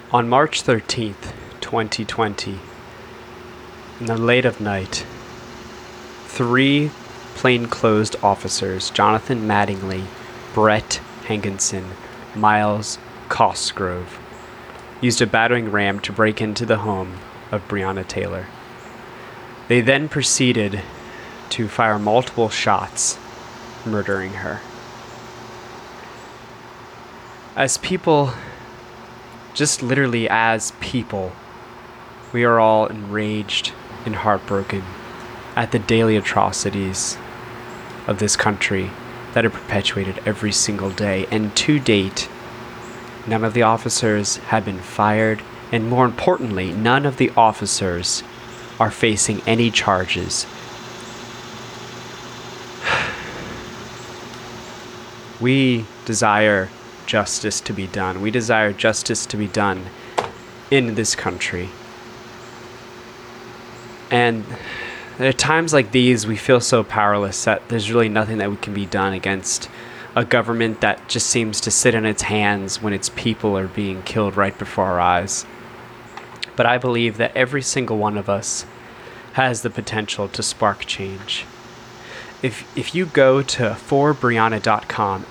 On March 13th, 2020, in the late of night, 3 plainclothes officers, Jonathan Mattingly, Brett Hankinson, Miles Cosgrove, used a battering ram to break into the home of Breonna Taylor. They then proceeded to fire multiple shots, murdering her. As people, just literally as people, we are all enraged and heartbroken at the daily atrocities of this country that are perpetuated every single day. And to date, none of the officers have been fired, and more importantly, none of the officers are facing any charges. We desire justice to be done. We desire justice to be done in this country. And at times like these, we feel so powerless that there's really nothing that can be done against a government that just seems to sit on its hands when its people are being killed right before our eyes. But I believe that every single one of us has the potential to spark change. If you go to forbreonna.com,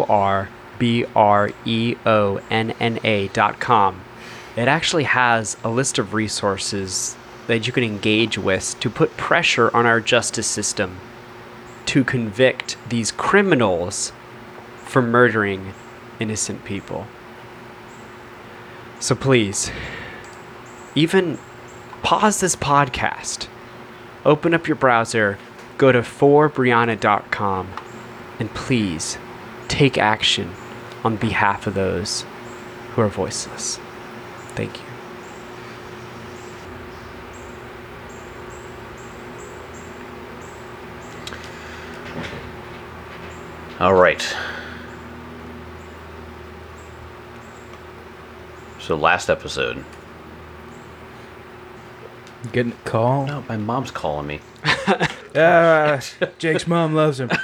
FORBREONNA.com, it actually has a list of resources that you can engage with to put pressure on our justice system to convict these criminals for murdering innocent people. So please, even pause this podcast, open up your browser, go to forbreonna.com, and please take action on behalf of those who are voiceless. Thank you. All right. So last episode. Getting a call? No, my mom's calling me. Jake's mom loves him.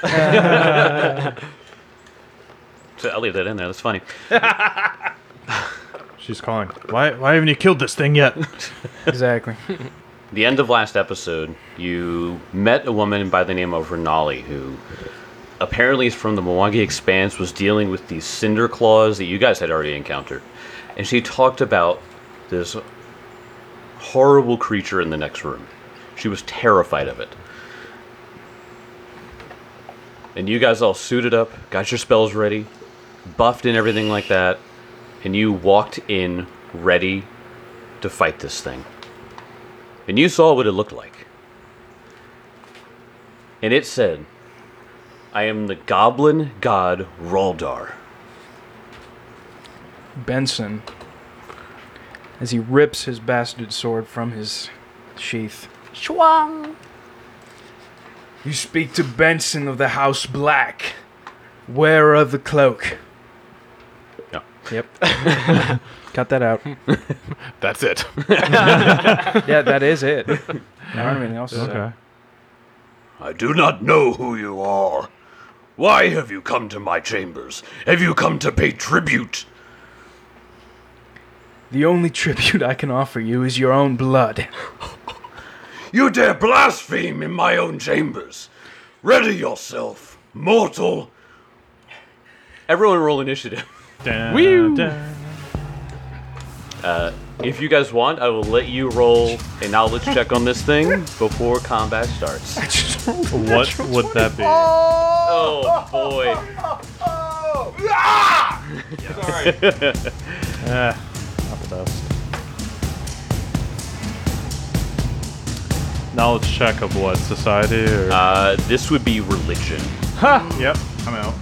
So I'll leave that in there. That's funny. She's calling. Why haven't you killed this thing yet? Exactly. The end of last episode, you met a woman by the name of Renali, who apparently is from the Milwaukee Expanse, was dealing with these cinder claws that you guys had already encountered. And she talked about this horrible creature in the next room. She was terrified of it. And you guys all suited up, got your spells ready, buffed and everything like that, and you walked in ready to fight this thing. And you saw what it looked like. And it said, "I am the goblin god Raldar." Benson, as he rips his bastard sword from his sheath. Schwang! You speak to Benson of the House Black, wearer of the cloak. No. Yep. Cut that out. That's it. Yeah, that is it. I don't have anything else to say. Okay. I do not know who you are. Why have you come to my chambers? Have you come to pay tribute? The only tribute I can offer you is your own blood. You dare blaspheme in my own chambers. Ready yourself, mortal. Everyone roll initiative. Woo! If you guys want, I will let you roll a knowledge check on this thing before combat starts. What would that be? Oh, boy. Not the best. Knowledge check of what? Society or? This would be religion. Yep, I'm out.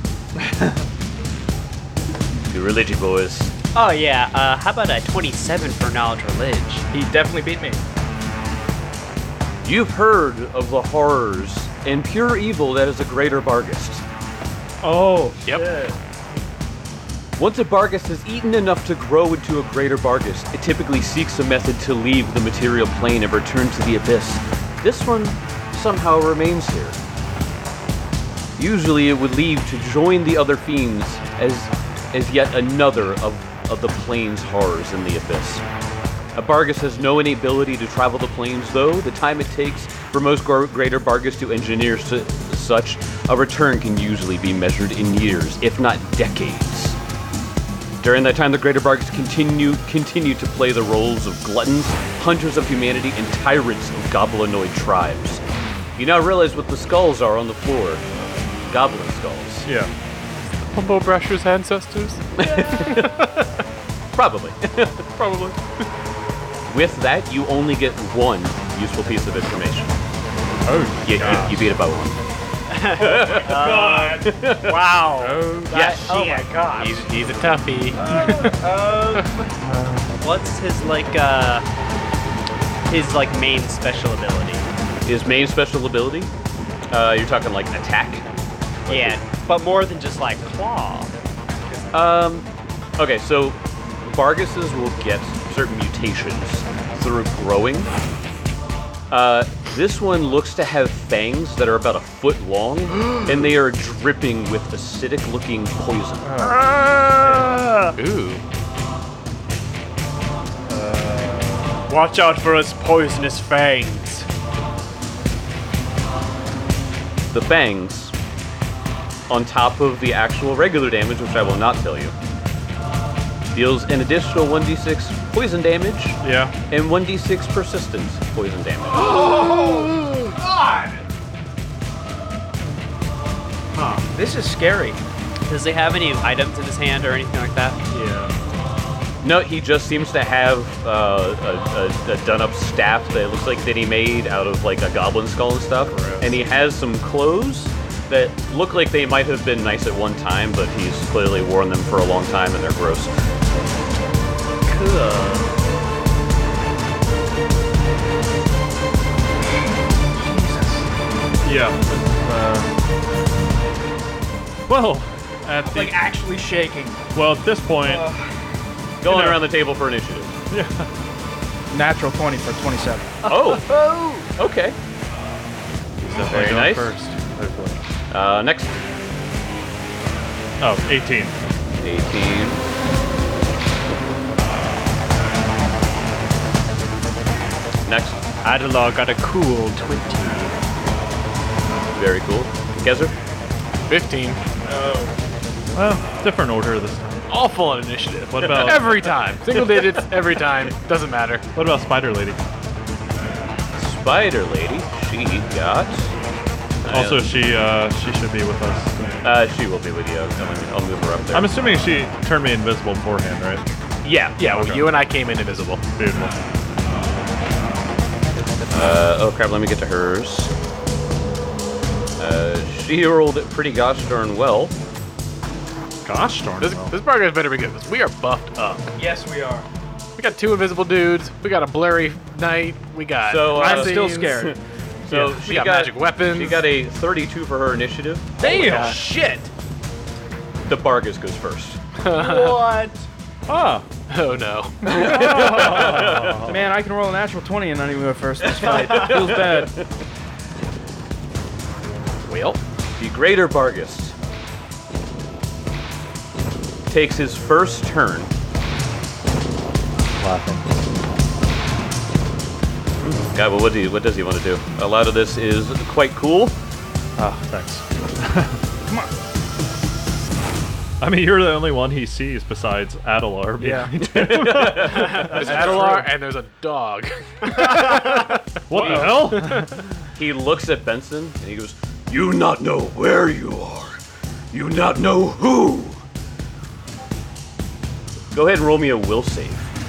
Do religion, boys. Oh yeah, how about a 27 for knowledge religion? He definitely beat me. You've heard of the horrors and pure evil that is a greater Barghest. Oh, Yep. Once a Barghest has eaten enough to grow into a greater Barghest, it typically seeks a method to leave the material plane and return to the abyss. This one somehow remains here. Usually it would leave to join the other fiends as yet another of of the plains horrors in the abyss. Bargus has no innate ability to travel the plains, though the time it takes for most greater Bargus to engineer such a return can usually be measured in years, if not decades. During that time, the greater Bargus continue to play the roles of gluttons, hunters of humanity, and tyrants of goblinoid tribes. You now realize what the skulls are on the floor. Goblin skulls. Yeah. Humbo Brusher's ancestors? Probably. Probably. With that, you only get one useful piece of information. Oh, You beat it by one. Wow. Yes. Oh my god. He's a toughie. What's his main special ability? His main special ability? You're talking like attack? Yeah, but more than just like claw. Okay, so Barguses will get certain mutations through growing. This one looks to have fangs that are about a foot long, and they are dripping with acidic-looking poison. Ooh. Watch out for his poisonous fangs. The fangs, on top of the actual regular damage, which I will not tell you, deals an additional 1d6 poison damage Yeah. and 1d6 persistent poison damage. This is scary. Does he have any items in his hand or anything like that? Yeah. No, he just seems to have a done-up staff that looks like that he made out of like a goblin skull and stuff. Gross. And he has some clothes that look like they might have been nice at one time, but he's clearly worn them for a long time and they're gross. Cool. Yeah. Well, at the, actually shaking. well, at this point, Going around the table for initiative. Natural 20 for 27. Oh! Okay. definitely Very going nice. first. Hopefully. Next. Oh, 18. 18. Next. Adalor got a cool 20. Very cool. Gezer. 15. Well, different order this time. Awful on initiative. What about Every time. Single digits, every time. Doesn't matter. what about Spider Lady? Spider Lady. She got. Also, she should be with us. She will be with you. I'll move her up there. I'm assuming she turned me invisible beforehand, right? Yeah, well, Okay. you and I came in invisible. Beautiful. Oh crap, let me get to hers. She rolled it pretty gosh darn well. Gosh darn This well. burger better be good. 'Cause we are buffed up. Yes, we are. We got 2 invisible dudes. We got a blurry knight. We got. So, I'm still scenes. scared. So We she got magic weapons. She got a 32 for her initiative. Damn! Shit! The Bargus goes first. What? Ah, Oh no. Man, I can roll a natural 20 and not even go first in this fight. Feels bad. Well, The Greater Bargus takes his first turn. laughing. God, well, what does he want to do? A lot of this is quite cool. Ah, thanks. Come on. I mean, you're the only one he sees besides Adalor. Yeah. there's Adalor and there's a dog. What the hell? He looks at Benson and he goes, You not know where you are. You not know who. "Go ahead and roll me a will save."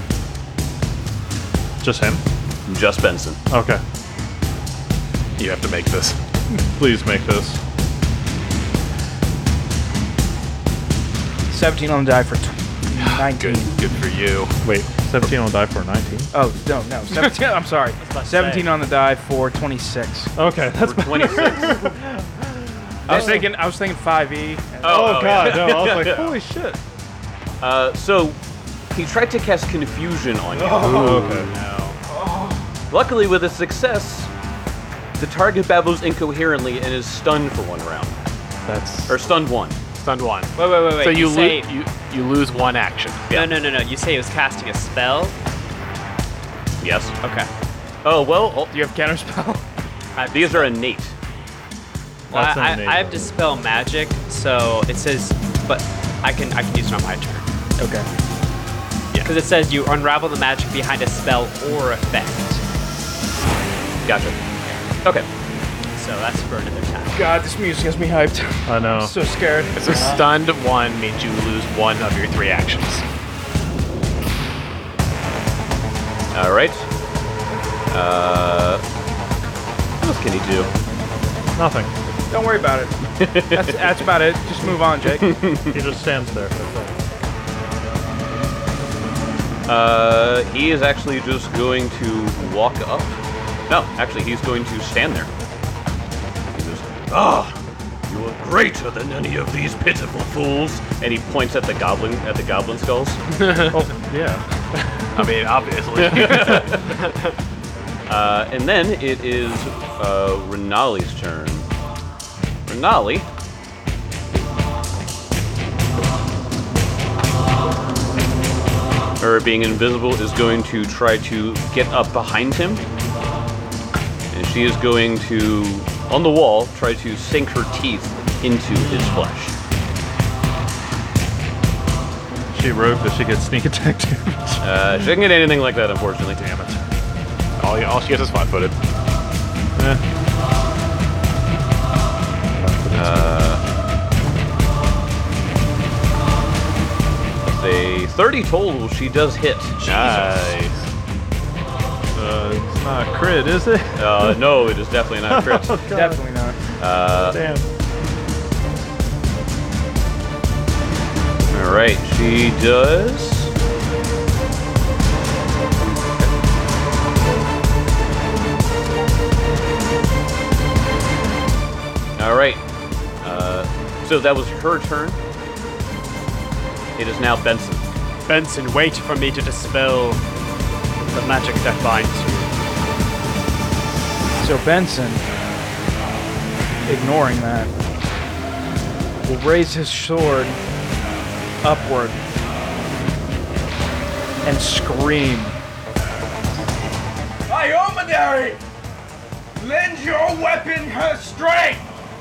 Just him? Just Benson. Okay. You have to make this. Please make this. 17 on the die for 19. Good for you. Wait, 17 will die for 19? Oh, no. 17. I'm sorry. about to 17 say. on the die for 26. Okay, that's For 26. I was thinking 5e. Oh, God, yeah. no. I was like, holy shit. So he tried to cast confusion on you. Oh, okay. Luckily, with a success, the target babbles incoherently and is stunned for 1 round. That's Or stunned 1. Stunned 1. Wait. So you, say, you lose 1 action. No. You say it was casting a spell? Yes. Okay. Oh, well, Do you have counterspell? these are innate. Well, That's I innate. have Dispel Magic, so it says, but I can use it on my turn. Okay. Because it says you unravel the magic behind a spell or effect. Gotcha. Okay. So that's for another time. God, this music has me hyped. I know. So scared. So stunned 1 means you lose 1 of your 3 actions. All right. What else can he do? Nothing. Don't worry about it. That's about it. Just move on, Jake. He just stands there. That's it. He is actually just going to walk up. No, actually, he's going to stand there. He goes, You are greater than any of these pitiful fools. and he points at the goblin skulls. Oh, yeah. I mean, obviously. And then it is Renali's turn. Renali. Her being invisible is going to try to get up behind him. And she is going to, on the wall, try to sink her teeth into his flesh. She rogue, does she get sneak attack damage? She doesn't get anything like that, unfortunately. Damn it. all she gets is flat-footed. A 30 total, she does hit. Nice. It's not a crit, is it? No, it is definitely not a crit. Definitely not. Damn. All right, she does. All right. So that was her turn. It is now Benson. Benson, wait for me to dispel the magic that binds you. So Benson, ignoring that, will raise his sword upward and scream. Iomanary! Lend your weapon her strength!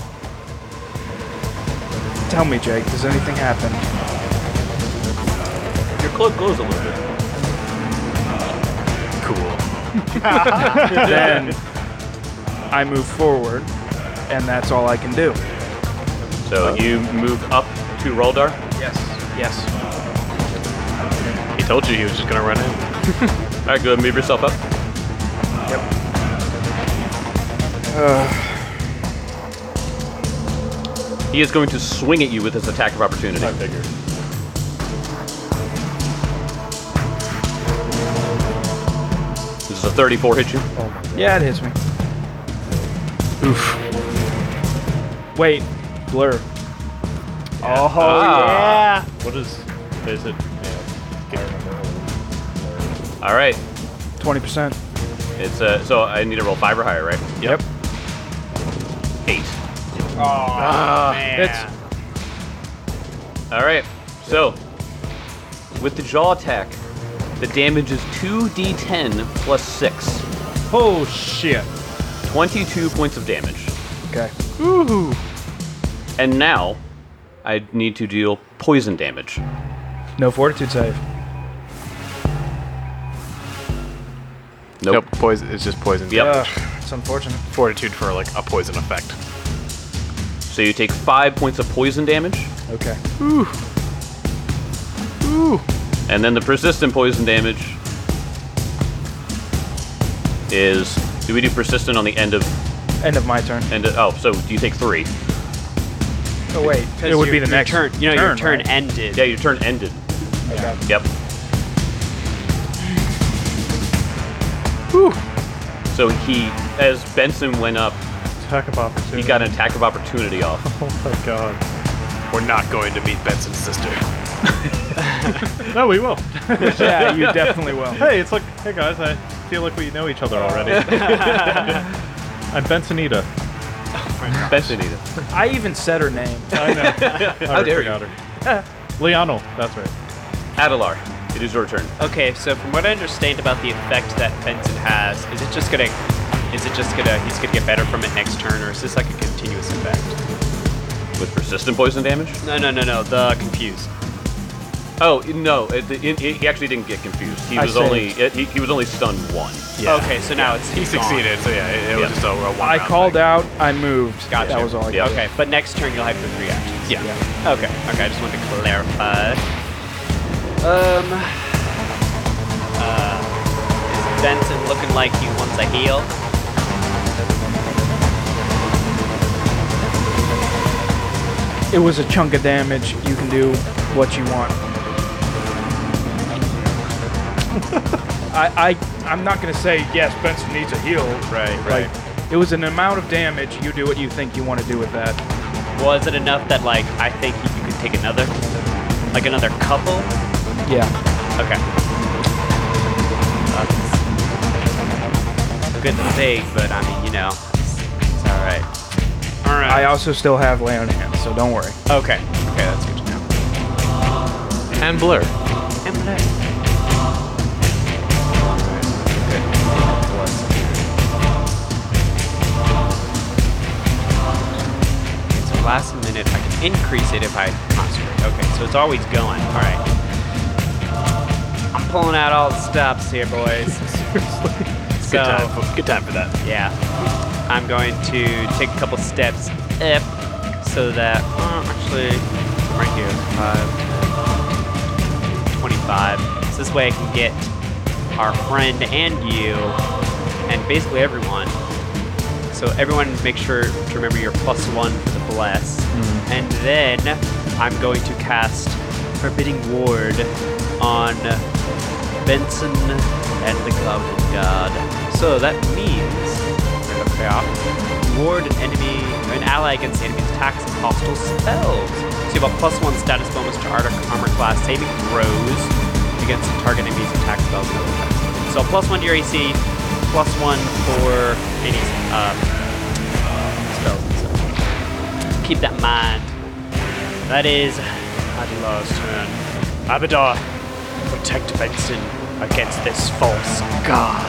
Tell me, Jake, does anything happen? Your cloak glows a little bit. Cool. Then I move forward, and that's all I can do. So you move up to Roldar. Yes. He told you he was just gonna run in. All right, go ahead and move yourself up. He is going to swing at you with his attack of opportunity. I figured. Does a 34 hit you? Yeah, it hits me. Oof. Wait, blur. Oh, yeah. What is it? All right. 20%. It's so I need to roll 5 or higher, right? Yep. 8. It's All right. So with the jaw attack, the damage is 2d10 plus 6. Oh, shit. 22 points of damage. okay. And now I need to deal poison damage. No fortitude save. Nope. Poison. It's just poison. Yep. Ugh, it's unfortunate. Fortitude for like a poison effect. So you take 5 points of poison damage, Okay. and then the persistent poison damage is. Do we do persistent on the end of End of my turn. oh? So do you take 3? Oh wait, it would be the next turn. You know, your turn right? ended. Yeah, your turn ended. Okay. Yep. So he, as Benson went up, Attack of opportunity. he got an attack of opportunity off. Oh my god. We're not going to meet Benson's sister. No, we will. Yeah, you definitely will. Hey, it's like, hey guys, I feel like we know each other already. I'm Bensonita. Benson Edith. I even said her name. I know. How dare you? Leonel, that's right. Adelar, it is your turn. Okay, so from what I understand about the effect that Benson has, he's gonna get better from it next turn, or is this like a continuous effect? With persistent poison damage? No, the confused. Oh no, he actually didn't get confused. He I was only he was only stunned 1. Yeah. Okay, so now it's He he's gone. succeeded, so yeah, it was just a one I round called thing. out, I moved. Gotcha. That was all I Yeah. got. Okay, but next turn you'll have your 3 actions. Yeah. Okay, I just wanted to clarify. Is Benson looking like he wants a heal? It was a chunk of damage. You can do what you want. I'm not gonna say yes. Benson needs a heal. Right, Like, it was an amount of damage. You do what you think you want to do with that. Was it enough that, like, I think you could take another couple? Yeah. Okay. That's a good thing, but I mean, it's alright. Alright. I also still have lay on hands, so don't worry. Okay, that's good to know. And Blur. So last minute, I can increase it if I concentrate. Okay, so it's always going. Alright. I'm pulling out all the stops here, boys. Seriously. So, Good time for that. yeah. I'm going to take a couple steps up so that, actually, right here, 5, 25. So this way I can get our friend and you, and basically everyone. So everyone make sure to remember your +1 for the bless. And then I'm going to cast Forbidding Ward on Benson and the Goblin God. So that means ward an ally against the enemy's attacks and hostile spells. So you have a +1 status bonus to armor class saving throws against target enemies' attack spells and other attacks. So a +1 to your AC, +1 for any spells and stuff. Keep that in mind. That is Adelar's turn. Abadar, protect Benson against this false god.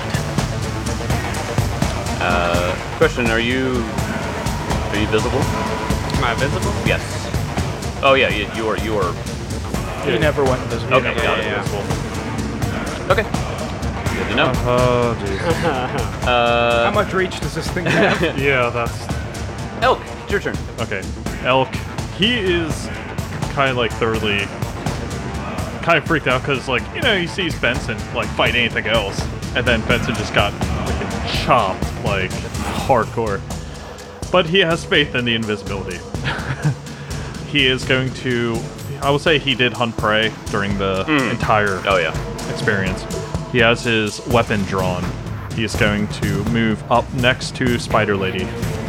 Question: Are you visible? Am I visible? Yes. Oh yeah, you are. He never went invisible. Okay, got it. Okay. Good to know. Oh, jeez. How much reach does this thing have? Yeah, that's... Elk, it's your turn. Okay. Elk, he is kind of like thoroughly... kind of freaked out because, like, he sees Benson, like, fight anything else. And then Benson just got freaking chopped, like, hardcore. But he has faith in the invisibility. He is going to... I will say he did hunt prey during the entire experience. He has his weapon drawn. He is going to move up next to Spider Lady.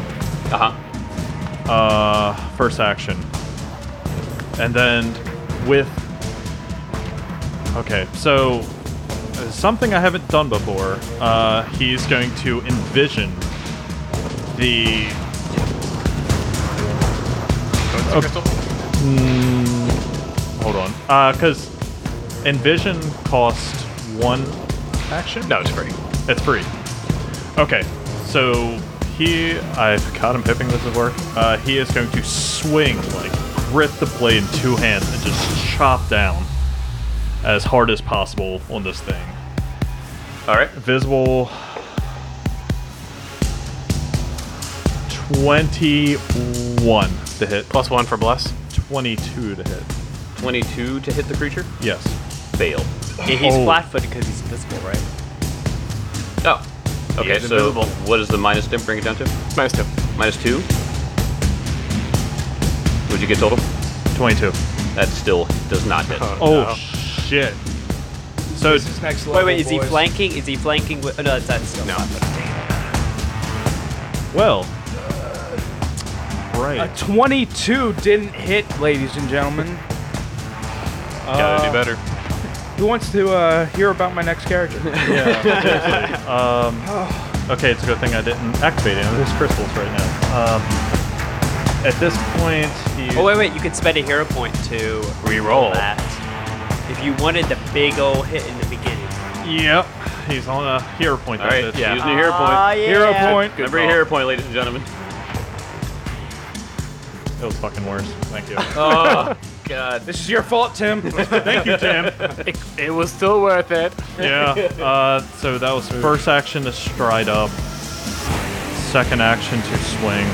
First action. And then with... Okay, so... something I haven't done before. He's going to envision the... hold on. Because envision costs 1 action? No, it's free. It's free. Okay, so I God, I'm hoping this will work. He is going to swing, like, grip the blade in 2 hands and just chop down as hard as possible on this thing. All right. Visible 21 to hit. +1 for Bless. 22 to hit. 22 to hit the creature. Yes. Fail. Yeah, he's flat-footed because he's invisible, right? Oh. Okay, is so invisible. what does the minus dim bring it down to? -2. -2. What'd you get total? 22. That still does not hit. Oh, No. shit. So, This is next level, Wait, is he boys. flanking? Is he flanking with... Oh, no, that's still No. well. A Right. 22 didn't hit, ladies and gentlemen. Gotta do better. Who wants to hear about my next character? Yeah. Okay, it's a good thing I didn't activate any of his crystals right now. At this point, he... Oh, wait, you can spend a hero point to Reroll. that. If you wanted the big old hit in the beginning. Yep, he's on a hero point. All right, That's it. yeah. Using your hero point. Yeah. Hero point. Remember your hero point, ladies and gentlemen. It was fucking worse. Thank you. Oh, God. This is your fault, Tim. Thank you, Tim. It was still worth it. Yeah. So that was first action to stride up. Second action to swing.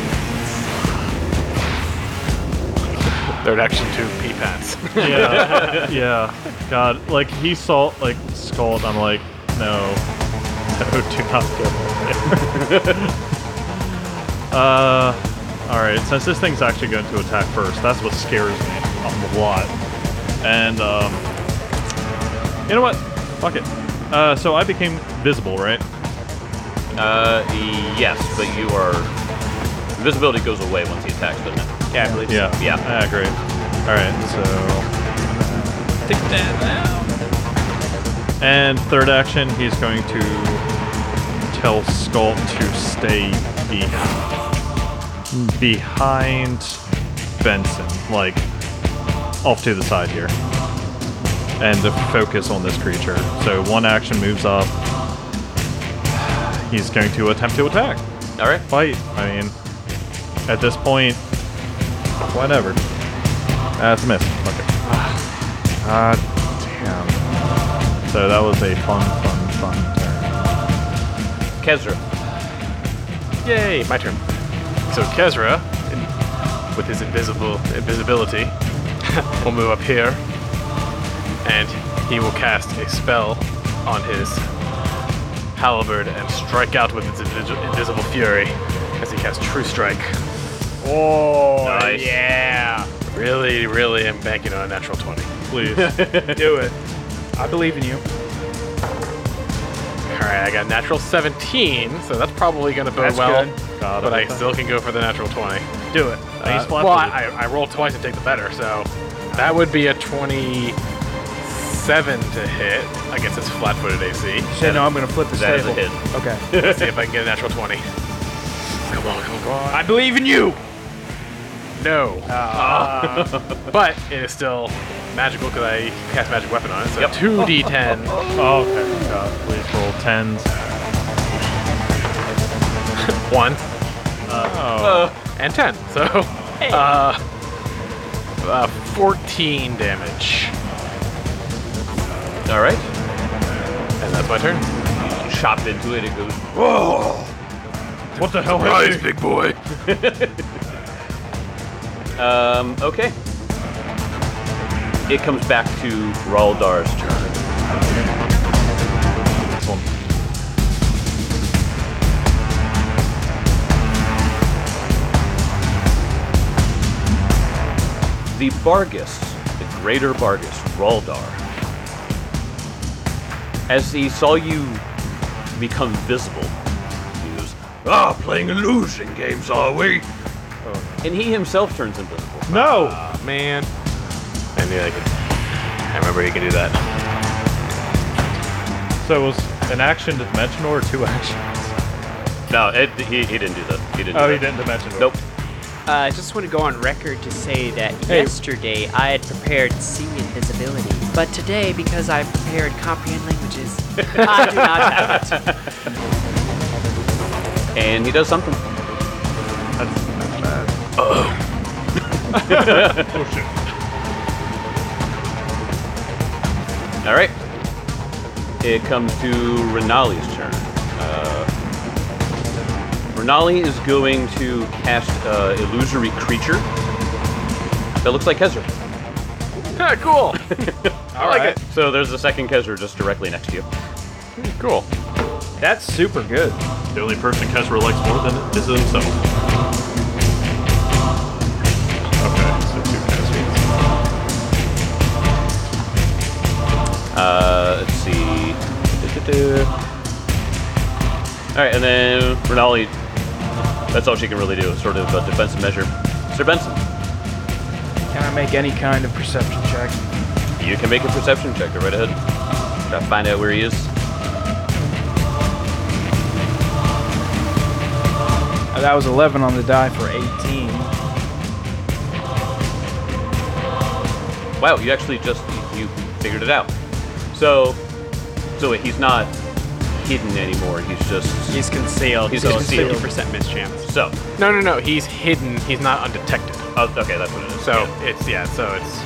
Third action to pee pants. Yeah. Yeah. God, like he saw like Skull, and I'm like, no, do not go there. All right. Since this thing's actually going to attack first, that's what scares me a lot. And you know what? Fuck it. So I became visible, right? Yes, but you are... Invisibility goes away once he attacks, doesn't it? Yeah, I believe so. Yeah. Yeah. Ah, great. All right. So. Take that out. And third action, he's going to tell Skull to stay behind Benson, like off to the side here, and to focus on this creature. So one action moves up. He's going to attempt to attack. All right. Fight. I mean, at this point, whatever. That's a miss. Okay. Ah, damn. So that was a fun turn. Kezra. Yay, my turn. So Kezra, with his invisibility, will move up here, and he will cast a spell on his halberd and strike out with its invisible fury as he casts True Strike. Oh, Nice. yeah. Really, really am banking on a natural 20. Please. Do it. I believe in you. Alright, I got natural 17, so that's probably going to bode That's well. good. God, But I still can go for the natural 20. Do it. He's flat-footed. Well, I rolled twice and take the better, so that would be a 27 to hit. I guess it's flat-footed AC. Say no, I'm going to flip this That is table. a hit. Okay. Let's see if I can get a natural 20. Come on, come on. I believe in you. No. But it is still magical because I cast magic weapon on it. So Yep. 2d10. Oh, okay. God, please roll 10s. 1 Oh. and 10. So 14 damage. All right. And that's my turn. Chopped into it. It goes... Oh, What the hell? rise, big boy. Okay. It comes back to Raldar's turn. This one. The Bargus, the greater Bargus, Raldar, as he saw you become visible, he goes, Ah, playing illusion games, are we? and he himself turns invisible. No! Man. I knew I could. I remember you can do that. So it was an action dimensional or two actions? No, he didn't do that. He didn't. Oh, do he that. didn't dimensional. Nope. I just want to go on record to say that yesterday I had prepared C invisibility, but today, because I prepared comprehend languages, I do not have it. And he does something. That's bad. Oh, shit. All right. It comes to Renali's turn. Renali is going to cast illusory creature that looks like Kezra. Ah, cool. I like it. So there's a second Kezra just directly next to you. Cool. That's super good. The only person Kezra likes more than is himself. Okay, so two Kezras. Let's see. Alright, and then Renali, that's all she can really do, is sort of a defensive measure. Sir Benson, Can I make any kind of perception check? you can make a perception check. Go right ahead. Try to find out where he is. That was 11 on the die for 18. Wow, you actually you figured it out. So wait, he's not hidden anymore. He's concealed. He's so concealed. 50% mischance. So, No. He's hidden. He's not undetected. oh, okay, that's what it is. So Yeah. it's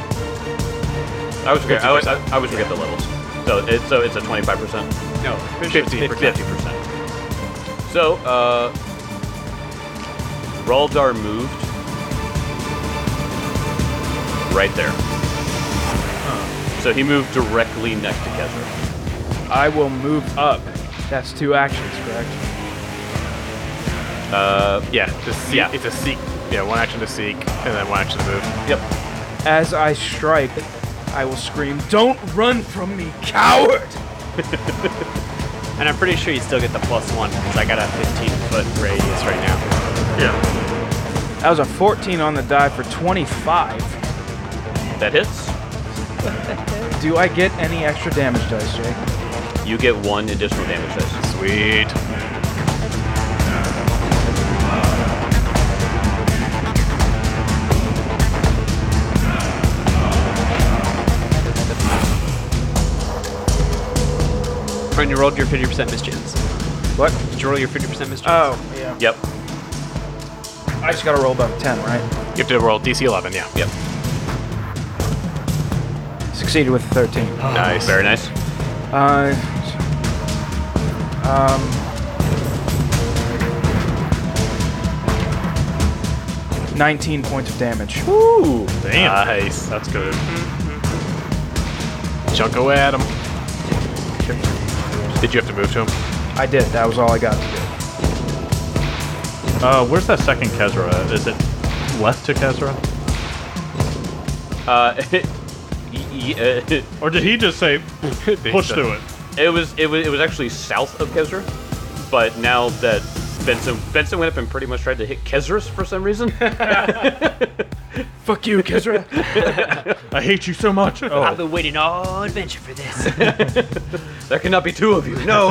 I always forget. I always forget the levels. So it's a 25%. No, 50%. 50%. So, Raldar moved right there. So he moved directly next to Kezra. I will move up. That's 2 actions, correct? yeah. It's a seek. Yeah, 1 action to seek, and then 1 action to move. Yep. As I strike, I will scream, "Don't run from me, coward!" And I'm pretty sure you still get the +1 because I got a 15-foot radius right now. Yeah. That was a 14 on the die for 25. That hits. Do I get any extra damage dice, Jake? You get 1 additional damage dice. Sweet. When you rolled your 50% mischance. What? Did you roll your 50% mischance? Oh, yeah. Yep. I just gotta roll above 10, right? You have to roll DC 11. Yeah. Yep. Succeeded with 13. Nice. Very nice. 19 points of damage. Ooh. Damn. Nice. That's good. Chunk away at him. Did you have to move to him? I did. That was all I got to do. Where's that second Kezra at? Is it left to Kezra? Or did he just say push through it? It was actually south of Kezra, but now that Benson went up and pretty much tried to hit Kezra's for some reason. Fuck you, Kezra. I hate you so much. I've been waiting all adventure for this. There cannot be 2 of you. No.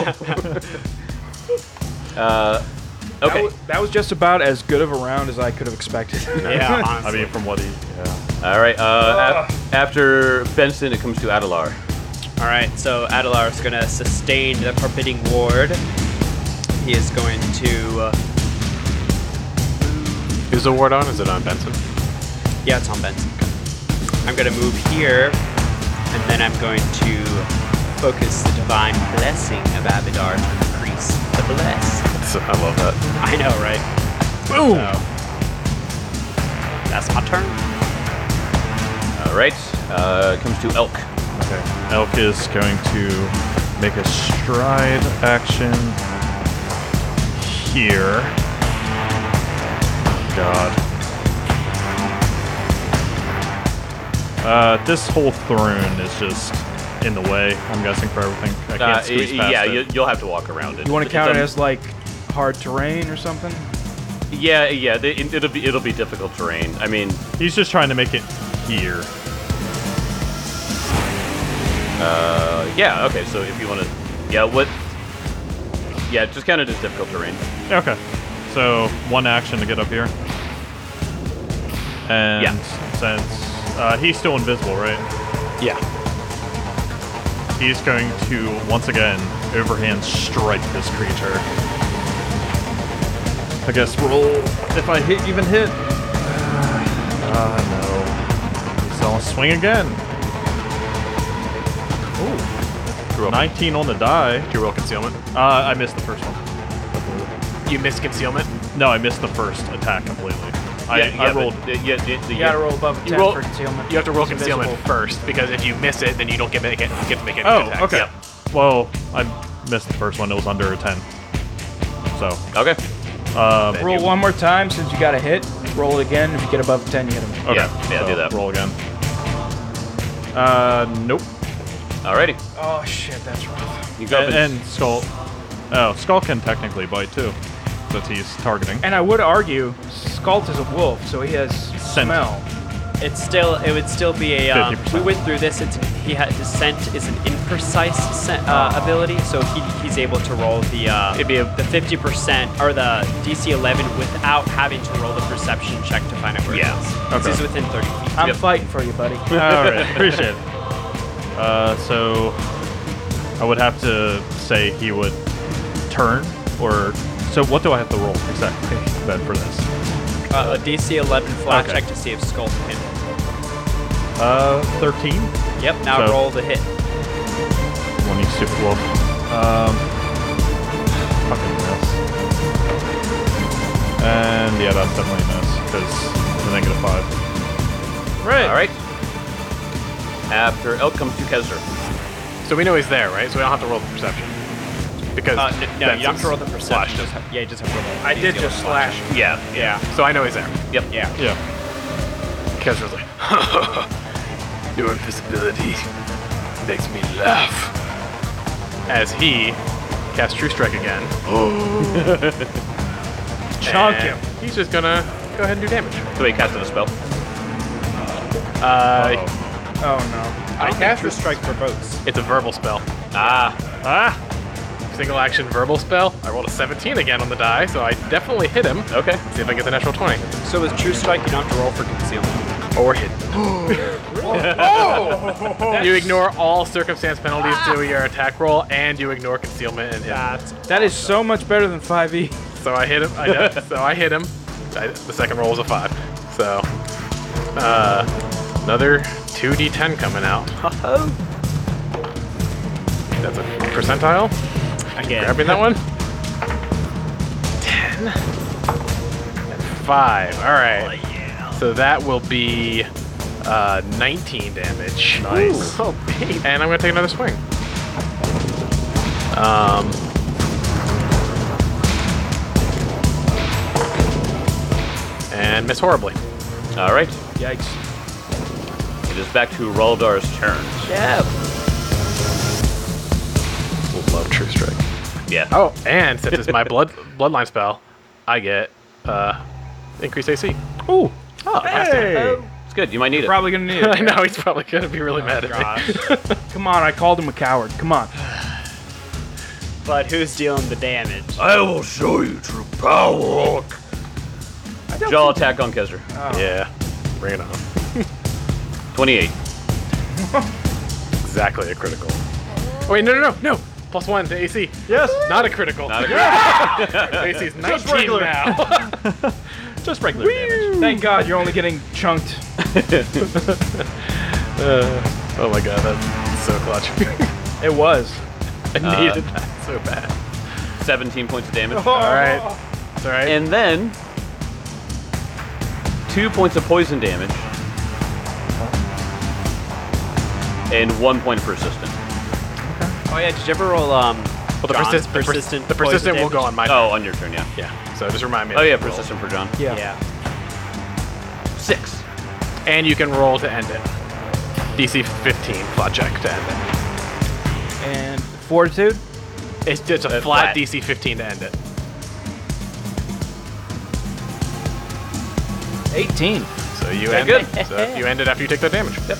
Okay. That was just about as good of a round as I could have expected. Yeah, I honestly. mean, from what he. Yeah. All right. After Benson, it comes to Adelar. All right, so Adelar is going to sustain the forbidding ward. He is going to... Who's the ward on? Is it on Benson? yeah, it's on Benson. I'm going to move here, and then I'm going to focus the divine blessing of Abadar to increase the bless. I love that. I know, right? Boom! So, that's my turn. All right. It comes to Elk. Okay. Elk is going to make a stride action here. God. This whole throne is just in the way, I'm guessing, for everything. I can't squeeze past it. You'll have to walk around it. You want to count it It's as like hard terrain or something? Yeah. It'll be difficult terrain. I mean, He's just trying to make it here. yeah. Okay. So if you want to, just count it as difficult terrain. Okay. So, 1 action to get up here. And Yeah. since he's still invisible, right? Yeah. He's going to, once again, overhand strike this creature. I guess roll if I even hit. No. So I'll swing again. Ooh. 19 on the die. Do you roll concealment? I missed the first one. You missed concealment? No, I missed the first attack completely. I rolled. You gotta roll above 10 roll- for concealment. You have to roll It's concealment invisible. first, because if you miss it, then you don't get to make any Oh, attacks. okay. Yep. Well, I missed the first one. It was under a 10. So, Okay. Roll one more time since you got a hit. Roll it again. If you get above 10, you hit him. okay. Yeah, So do that. Roll again. Nope. Alrighty. Oh shit, that's rough. You go up And Skull. Oh, Skull can technically bite too, since he's targeting. And I would argue, Skalt is a wolf, so he has Scent. smell. It would still be a. We 50%. went through this. His scent is an imprecise ability, so he's able to roll the It'd be a- the 50% or the DC 11 without having to roll the perception check to find out where Yeah. it is. Okay. This is within 30 feet. I'm fighting for you, buddy. All right, appreciate it. So I would have to say he would turn, or so. What do I have to roll exactly then for this? A DC 11 flat Okay. check to see if skull can hit. 13. Yep. Now So- roll the hit. One, you stupid wolf. Fucking miss. And yeah, that's definitely a miss because the -5. Right. All right. After Elk comes to Kezra. So we know he's there, right? So we don't have to roll the perception. Because No, you don't have to roll the Benson's perception. slashed him. You just have to roll. I did just slash. Yeah. Yeah. So I know he's there. Yep. Yeah. Yeah. Kezra's like, your invisibility makes me laugh. As he casts True Strike again. Chunk and him. He's just gonna go ahead and do damage. So he casted a spell. Oh no. I cast True Strike for boats. It's a verbal spell. Ah. Single action verbal spell. I rolled a 17 again on the die, so I definitely hit him. Okay. See if I get the natural 20. So with True Strike, you don't have to roll for concealment. Or hit. You ignore all circumstance penalties to your attack roll, and you ignore concealment and hit. That is so much better than 5e. So I hit him. So I hit him. The second roll was a 5. So another 2d10 coming out. That's a percentile. Again. Grabbing that one. 10 and 5. All right. So that will be 19 damage. Nice. Oh, baby. And I'm gonna take another swing. And miss horribly. All right. Yikes. It is back to Roldar's turn. Love True Strike. Yeah. Oh, and since it's my bloodline spell, I get increased AC. Ooh. Oh, Hey. It's good. You might need it. Probably gonna need it. I know he's probably gonna be really mad at me. Come on, I called him a coward. Come on. But who's dealing the damage? I will show you true power. Jaw attack on Kezra. Yeah, bring it on. 28. Exactly a critical. Oh, wait, no. +1 to AC. Yes. Not a critical. Not a AC is 19 Just regular. now. Just regular damage. Thank God you're only getting chunked. Oh my god, that's so clutch. It was. I needed that so bad. 17 points of damage. All right, it's all right. And then 2 points of poison damage. And 1 point of persistent. Oh yeah, did you ever roll well, the John's persistent poison will go damage? on my. Oh, on your turn, yeah. Yeah. So just remind me. Oh, of yeah, the roll. persistent for John. Yeah. 6. And you can roll to end it. DC 15 flat check to end it. And fortitude? It's just a flat flat. DC 15 to end it. 18. So you Okay, end good. it. So you end it after you take that damage. Yep.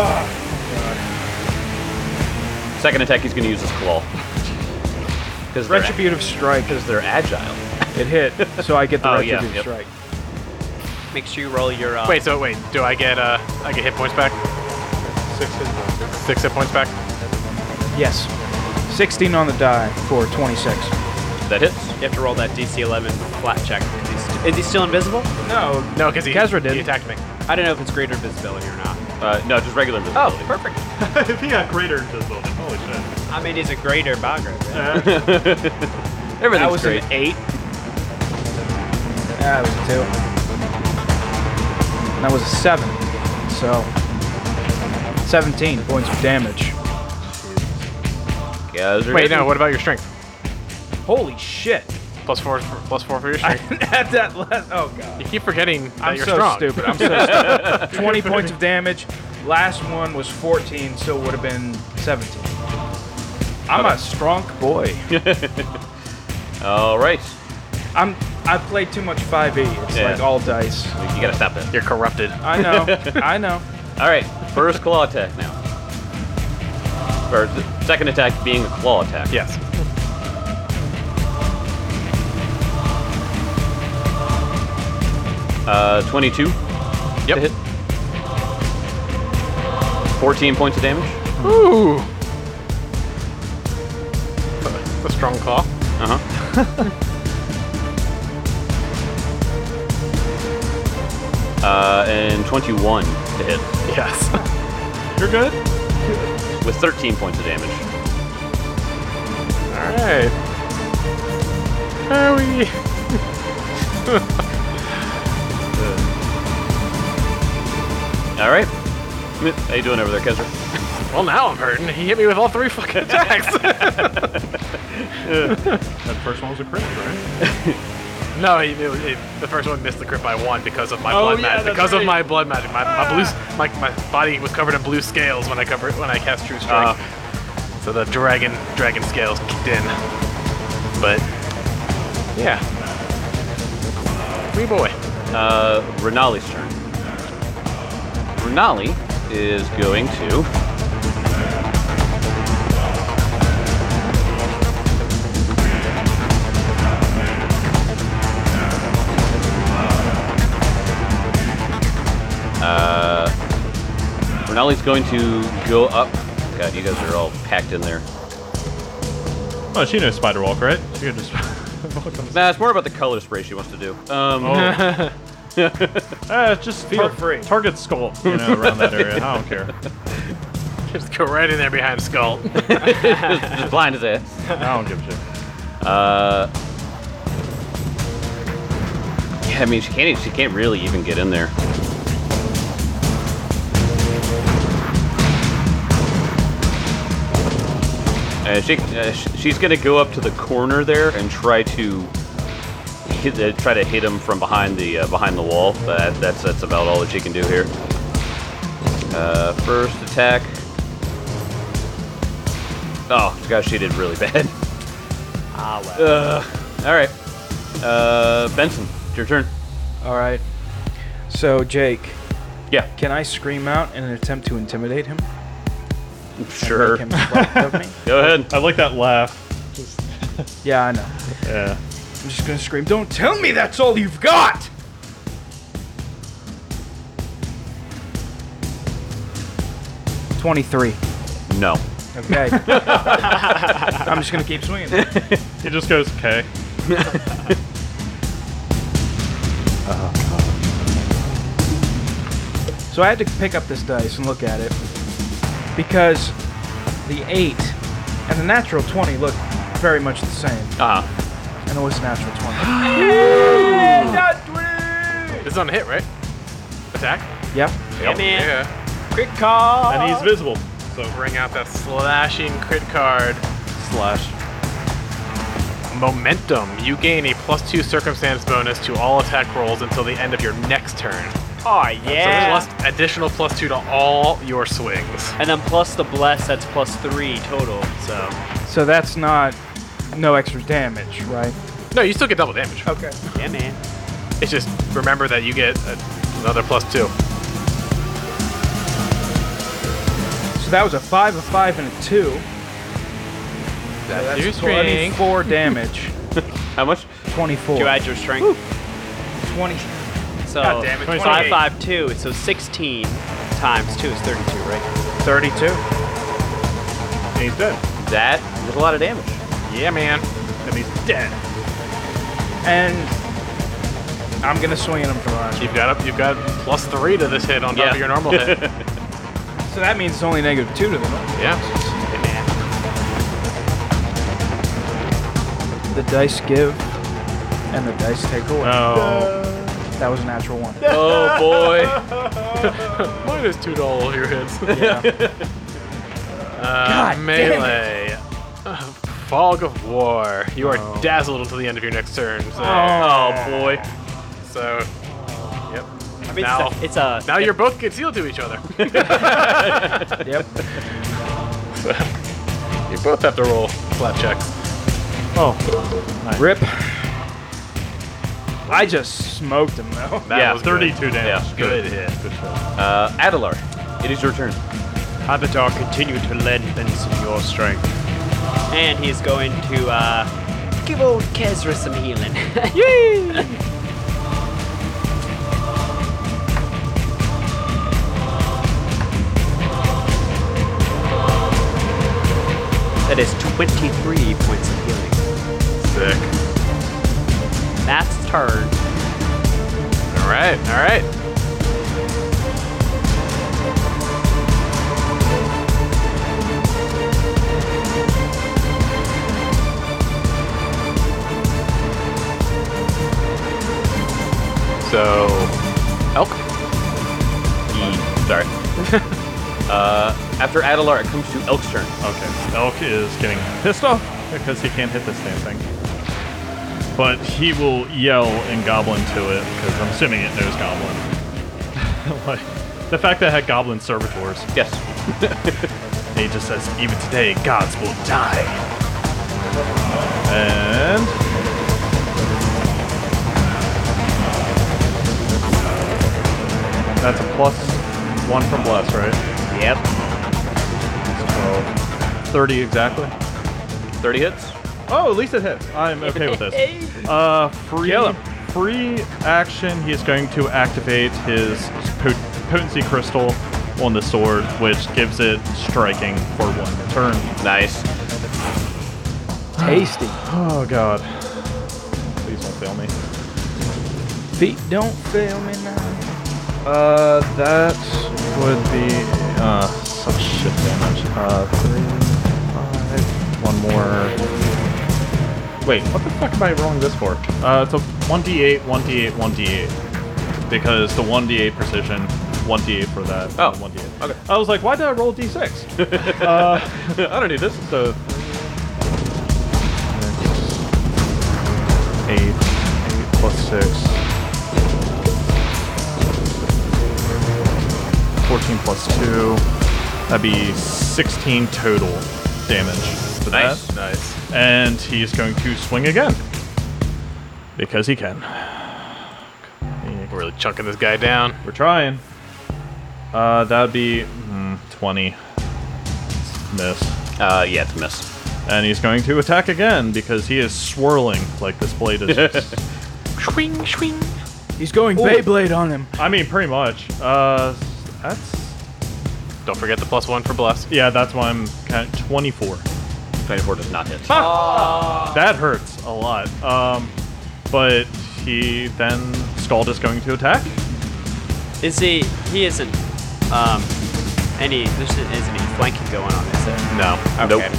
Second attack, he's going to use his claw. Because Retributive strike. they're agile. It hit, so I get the Oh, yeah, retributive yep. strike. Make sure you roll your. Wait, do I get hit points back? 6 hit points back. Yes. 16 on the die for 26. That hits. You have to roll that DC 11 flat check. Is he still invisible? No. No, because Kezra did. He attacked me. I don't know if it's greater invisibility or not. No, just regular invisibility. Oh, perfect. If he had greater invisibility, holy shit. I mean, he's a greater Bagger. Everything's That was great. an 8. That was a 2. And that was a 7. So 17 points of damage. Kezra Wait, hits no. him. What about your strength? Holy shit. +4 for your I strength. didn't have that last. Oh god. You keep forgetting that I'm you're so strong. stupid. I'm so stupid. 20 points of damage. Last one was 14, so it would have been 17. I'm a strong boy. All right. I've played too much 5e. It's Yeah. like all dice. You gotta stop that. You're corrupted. I know. I know. All right, first claw attack now. Or the second attack being a claw attack. Yes. 22. Yep. To hit. 14 points of damage. Ooh. A strong claw. And 21 to hit Yes. You're good? with 13 points of damage. All right. Are we? All right. How you doing over there, Kezra? Well, now I'm hurting. He hit me with all 3 fucking attacks. That first one was a crit, right? No, the first one missed the crit by 1 because of my Oh, blood yeah, magic. that's Because of right. my blood magic, my body was covered in blue scales when I cast True Strike. So the dragon scales kicked in. But yeah, wee boy. Renali's turn. Renali is going to Renali's going to go up. God, you guys are all packed in there. Oh, she knows Spider Walk, right? She could just walk on the Nah, it's more about the color spray she wants to do. just Feel free. target skull, around that area. I don't care. Just go right in there behind Skull. Just blind as ass. I don't give a shit. Yeah, I mean, she can't really even get in there. She's gonna go up to the corner there and try to hit him from behind the wall. That's about all that she can do here. First attack. Oh gosh, she did really bad. Ah, well. All right, Benson, it's your turn. All right. So, Jake, Yeah, can I scream out in an attempt to intimidate him? And sure. make him frightened of me? Go ahead. I like that laugh. Yeah, I know. Yeah. I'm just gonna scream, "Don't tell me that's all you've got!" "23. No. Okay. I'm just gonna keep swinging. He just goes, okay. So I had to pick up this dice and look at it because the 8 and the natural 20 look very much the same. And it was a natural 20. This is on a hit, right? Attack. Yep. Yeah, man. Yeah. Quick call. And he's visible. So bring out that slashing crit card. Slash. Momentum. You gain a +2 circumstance bonus to all attack rolls until the end of your next turn. Oh, So yeah. plus additional +2 to all your swings. And then plus the bless, that's +3 total. So that's not no extra damage, right? No, you still get double damage. Okay. Yeah, man. It's just remember that you get another +2. So that was a 5, a 5, and a 2. That's your 24 damage. How much? 24. You add your strength. 20. So God damn it, 5, 28. 5, 2. So 16 times 2 is 32, right? 32. And he's dead. That is a lot of damage. Yeah, man. And he's dead. And I'm gonna swing at him for the last one. You've got +3 to this hit on top Yeah. of your normal hit. So that means it's only -2 to the normal. Yeah. Yeah, man. The dice give, and the dice take away. Oh. That was a natural 1. Oh boy. -2 to all your hits. Yeah. Melee. Fog of War. You are dazzled until the end of your next turn. So, Oh boy. so yep. I mean, Now- it's a Now you're both concealed to each other. Yep. You both have to roll flat checks. Oh. Rip. I just smoked him though. That was 32 damage. Yeah. good hit. Good shot. Adelar, it is your turn. Avatar, continue to lend Benson your strength. And he's going to give old Kezra some healing. Yay! That is 23 points of healing. Sick. That's turn. All right. So, Elk. Sorry. After Adelar, it comes to Elk's turn. Okay. Elk is getting pissed off because he can't hit this damn thing. But he will yell in Goblin to it, because I'm assuming it knows Goblin. Like, the fact that it had Goblin servitors. Yes. He just says, even today, gods will die. And... that's a +1 from Bless, right? Yep. So, 30 exactly. 30 hits. Oh, at least it hits. I'm okay with this. Free action, he's going to activate his potency crystal on the sword, which gives it striking for 1 turn. Nice. Tasty. Oh, God. Please don't fail me. Feet don't fail me now. That would be such shit damage. 3, 5, 1 more. Wait, what the fuck am I rolling this for? It's a 1d8, 1d8, 1d8. Because the 1d8 precision, 1d8 for that. Oh, 1d8. okay. I was like, why did I roll d6? I don't need this. So 8 plus 6. 14 plus 2. That'd be 16 total damage for Nice. that. Nice. And he's going to swing again. Because he can. We're really chunking this guy down. We're trying. That'd be 20. Miss. Yeah, it's a miss. And he's going to attack again because he is swirling like this blade is. Swing, swing. He's going Beyblade on him. I mean, pretty much. That's... Don't forget the +1 for Bless. yeah, that's why I'm kind of 24. 24 does not hit. That hurts a lot. But he then Scald is going to attack. He isn't, there isn't any flanking going on, is there? No. Okay.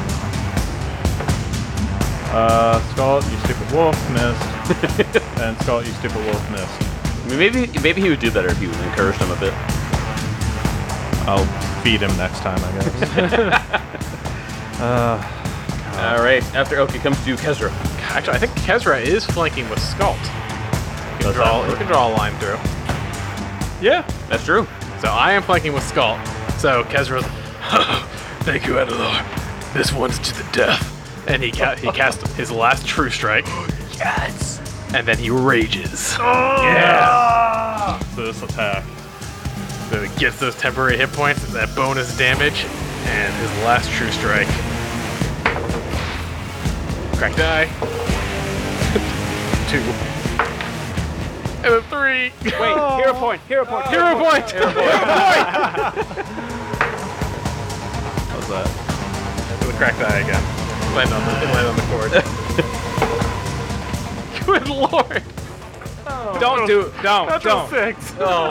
Scald, you stupid wolf, missed. And Scald, you stupid wolf, missed. I mean, maybe he would do better if you encouraged him a bit. I'll feed him next time, I guess. All right. After Elk, it comes to Kezra. Actually, I think Kezra is flanking with Scald. You can draw a line through. Yeah. That's true. So I am flanking with Scald. So Kezra's, thank you, Adelar. This one's to the death. And he cast his last True Strike. Yes. And then he rages. Yeah. So this attack. So he gets those temporary hit points, that bonus damage, and his last True Strike. Crack die. 2. And a 3. Wait, hero point. Hero point! How's that? With crack die again. Land on the cord. Good lord! Don't. That's a 6. Oh,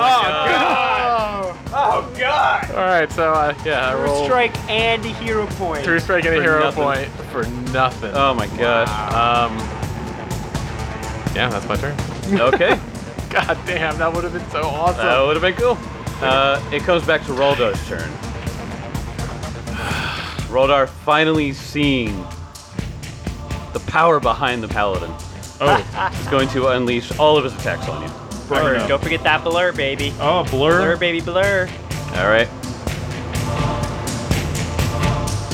God. Alright, so I rolled Strike and a hero point. True Strike and a For hero nothing. point for nothing. Oh, my gosh. Yeah, that's my turn. Okay. God damn, that would have been so awesome. That would have been cool. It comes back to Roldar's turn. Roldar finally seeing the power behind the paladin. Oh. He's going to unleash all of his attacks on you. Blur. Don't forget that blur, baby. Oh, blur. Blur, baby, blur. All right.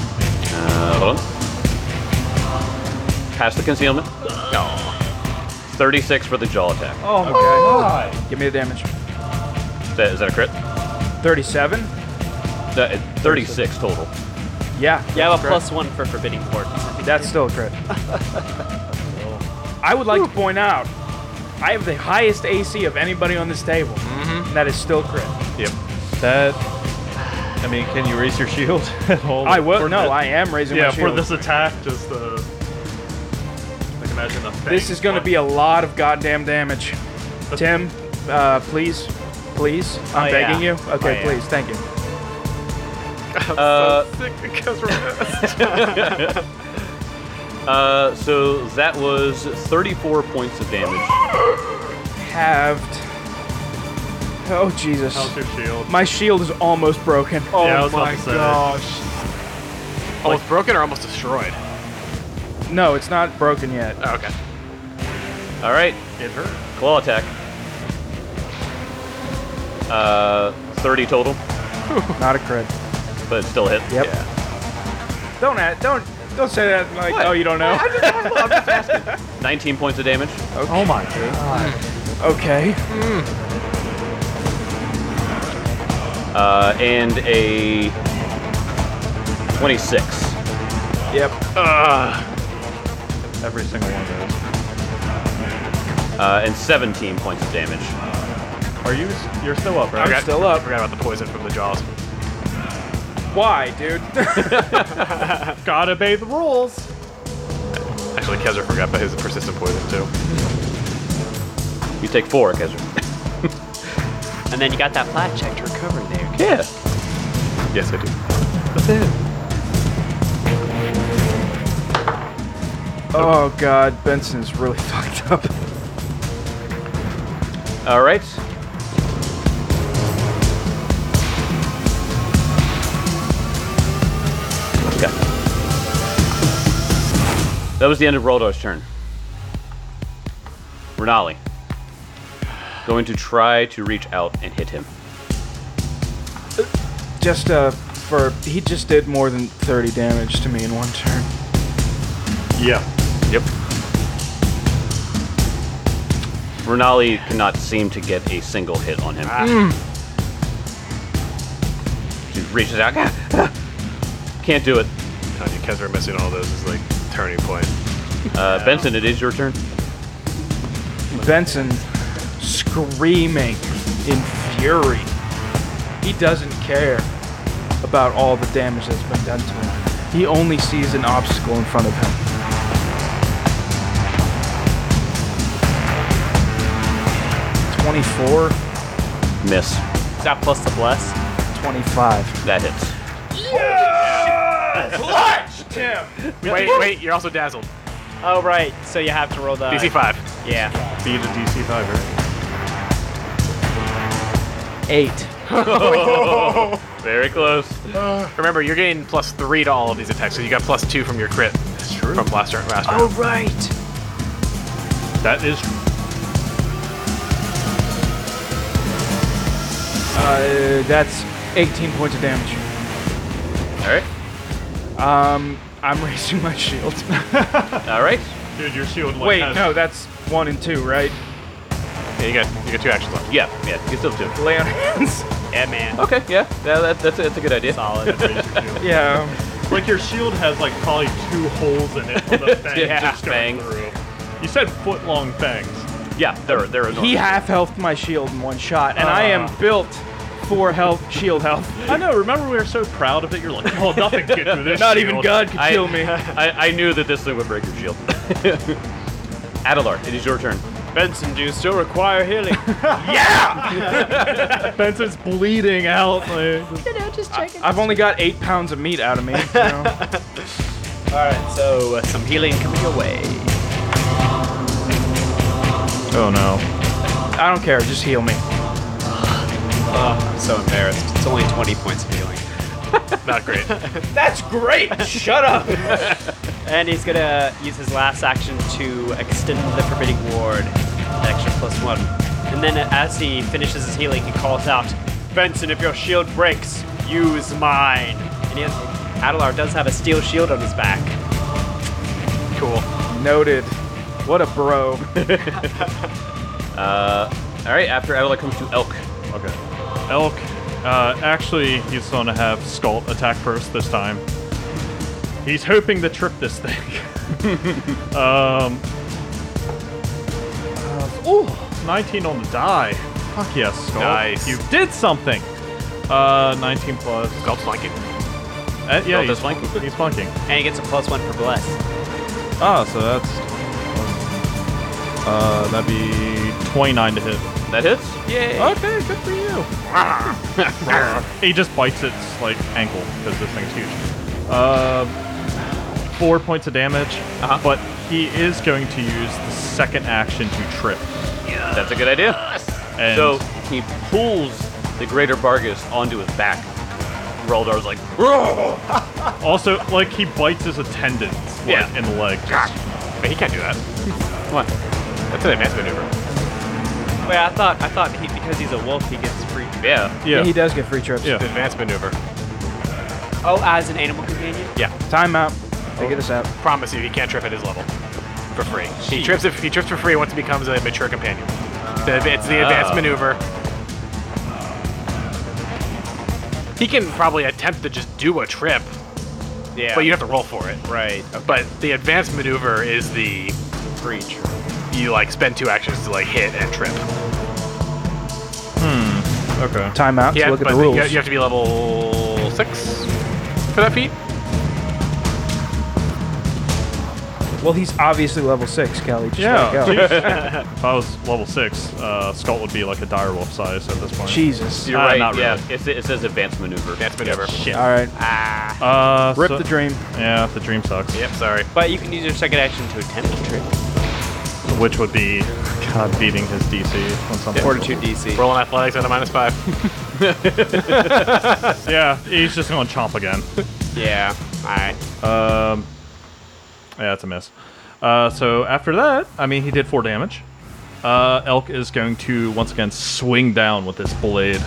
Hold on. Pass the concealment. No. 36 for the jaw attack. Oh, okay. Give me the damage. Is that a crit? 37? 36 total. Yeah. You have a crit. +1 for Forbidding Ward. That's still a crit. I would like to point out, I have the highest AC of anybody on this table. And that is still crit. Yep. That. I mean, can you raise your shield at all? I will. For No, the- I am raising Yeah, my shield. for this attack, just like imagine the. This is going to be a lot of goddamn damage. Tim, please. Please. I'm Oh, begging yeah. you. Okay, Oh, yeah. please. Thank you. Sick because we're So that was 34 points of damage. Halved. Oh, Jesus. How's your shield? My shield is almost broken. Oh, Yeah, I was about my to say. gosh. almost broken or almost destroyed. No, it's not broken yet. Oh, okay. All right, It hurt. claw attack. 30 total, Not a crit. but it still hit. Yep. Don't say that like, What? oh, you don't know. 19 points of damage. Oh my god. Okay. And a 26. Yep. Every single one of And 17 points of damage. those. Are you? You're still up, right? I'm still up. I forgot about the poison from the jaws. Why, dude? Gotta obey the rules. Actually, Kezra forgot about his persistent poison too. You take 4, Kezra. And then you got that flat check to recover there. Yeah. Yes, I do. Oh, God. Benson's really fucked up. All right. Okay. That was the end of Roldar's turn. Renali. Going to try to reach out and hit him. Just, he just did more than 30 damage to me in one turn. Yeah. Yep. Renali cannot seem to get a single hit on him. She reaches out. Can't do it. Telling you, Kezra missing all those is like turning point. Benson, it is your turn. Benson screaming in fury. He doesn't care about all the damage that's been done to him. He only sees an obstacle in front of him. 24, Miss. Is that plus the bless? 25. That hits. Clutch, Tim! Wait, you're also dazzled. Oh, right. So you have to roll the... DC 5. Yeah. Beat a DC 5, right? 8. Very close. Remember, you're getting +3 to all of these attacks, so you got +2 from your crit. That's true. From last round. Oh, right. That is true. That's 18 points of damage. All right. I'm raising my shield. All right. Dude, your shield like Wait, has... no, that's 1 and 2, right? Yeah, you got 2 actions left. Yeah, you can still do. Lay on hands. Yeah, man. Okay, yeah, that's a good idea. Solid. Yeah. Like your shield has like probably 2 holes in it for the fangs Yeah, just going fangs. through. You said foot-long fangs. Yeah, they're enormous. He half-healthed my shield in one shot, and I am built for shield health. I know. Remember, we were so proud of it. You're like, oh, nothing can get through this. Not shield. even God could kill me. I knew that this thing would break your shield. Adelar, it is your turn. Benson, do you still require healing? Benson's bleeding out. Like, I've only got 8 pounds of meat out of me. You know? Alright, so some healing coming your way. oh no. I don't care. Just heal me. I'm so embarrassed. It's only 20 points of healing. Not great. That's great. Shut up. And he's gonna use his last action to extend the Forbidding Ward, an extra +1. And then as he finishes his healing, he calls out, Benson, if your shield breaks, use mine. And Adelar does have a steel shield on his back. Cool. Noted. What a bro. All right, after Adela comes to Elk. Okay. Elk, actually, he's going to have Skull attack first this time. He's hoping to trip this thing. Ooh, 19 on the die. Fuck yes, Skull. Nice. You did something. 19 plus. Skull's flanking. Yeah, Skull he's does flanking. He's flanking. And he gets a +1 for bless. Ah, so that's... that'd be 29 to hit. That hits. Yay! Okay, good for you. He just bites its like ankle because this thing's huge. 4 points of damage, but he is going to use the second action to trip. That's a good idea. And So he pulls the Greater Bargus onto his back. Roldar's like, "Roar!" also, like he bites his tendons like, Yeah. in the leg. But he can't do that. What? That's an advanced maneuver. Wait, I thought because he's a wolf, he gets free. Yeah. Yeah, he does get free trips. Yeah. It's an advanced maneuver. Oh, as an animal companion? Yeah. Timeout. Figure this out. Promise you, he can't trip at his level for free. He trips for free once he becomes a mature companion. It's the advanced maneuver. He can probably attempt to just do a trip, Yeah. but you have to roll for it. Right. Okay. But the advanced maneuver is the Breach. you like spend 2 actions to like hit and trip. Okay. Timeout. Yeah, to look at but the rules. you have to be level 6 for that feat. Well, he's obviously level 6, Kelly. Just Yeah. let it go. geez. If I was level 6, Skull would be like a direwolf size at this point. Jesus. You're right. not Yeah. really. It says advanced maneuver. Advanced maneuver. Shit. All right. Rip so- the dream. Yeah, the dream sucks. Yep, sorry. But you can use your second action to attempt to trip. Which would be, God, beating his DC on something. Fortitude DC. Rolling athletics at a -5. Yeah, he's just going to chomp again. Yeah. Alright. Yeah, it's a miss. So after that, I mean, he did 4 damage. Elk is going to once again swing down with this blade.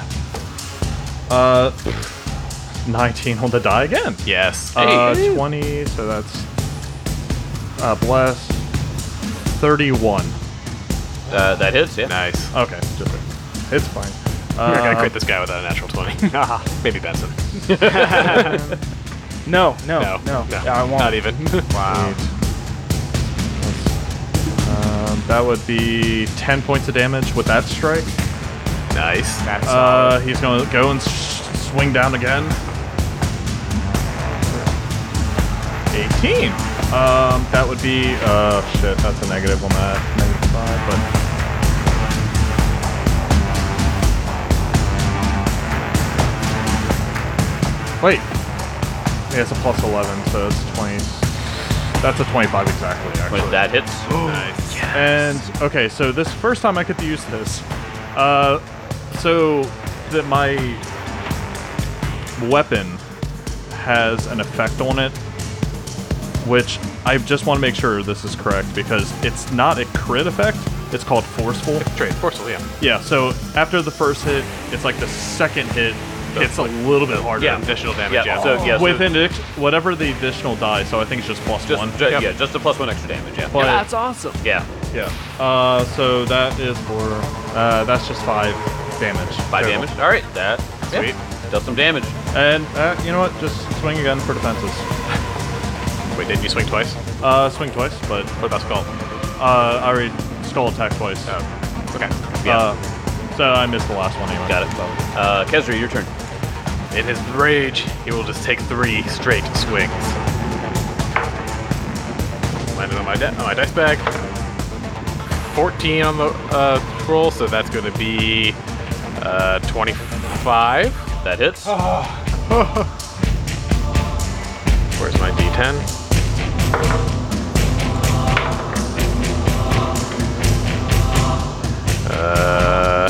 19 on the die again. Yes. 20, so that's bless. 31. That hits. Yeah. Nice. Okay, just it's fine. You're gonna crit this guy without a natural 20. Maybe Benson. No. No, I won't. not even. Wow. That would be 10 points of damage with that strike. Nice. He's going to go and swing down again. 18. That would be, shit, that's a negative on that. -5, but... Wait. Yeah, it's a +11, so it's 20. That's a 25 exactly, actually. But that hits. Nice. And okay, so this first time I get to use this, so that my weapon has an effect on it, which I just want to make sure this is correct because it's not a crit effect. It's called forceful. Trade. Forceful, yeah. Yeah. So after the first hit, it's like the second hit hits a little bit harder. Yeah. Additional damage, Yeah. yeah. So yeah. With So whatever the additional die, so I think it's just +1. yeah, just a +1 extra damage. Yeah. But- That's awesome. Yeah. Yeah. So that is for that's just 5 damage. 5 total. damage. All right. That Sweet. does some damage. And you know what? Just swing again for defenses. Wait, didn't you swing twice? Swing twice, but What about Skull? I already skull attack twice. Oh, okay. So I missed the last one anyway. Got it. Kezra, your turn. In his rage, he will just take 3 straight swings. Landed on my dice bag. 14 on the roll, so that's going to be 25. That hits. Where's my D10? Uh,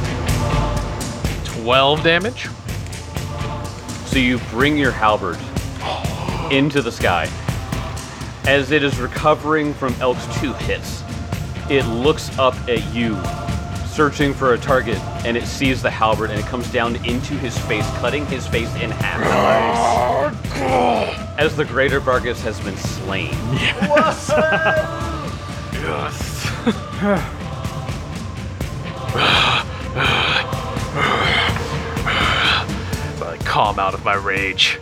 12 damage. So you bring your halberd into the sky. As it is recovering from Elk's 2 hits, it looks up at you, searching for a target, and it sees the halberd, and it comes down into his face, cutting his face in half. As the Greater Bargus has been slain. I calm out of my rage.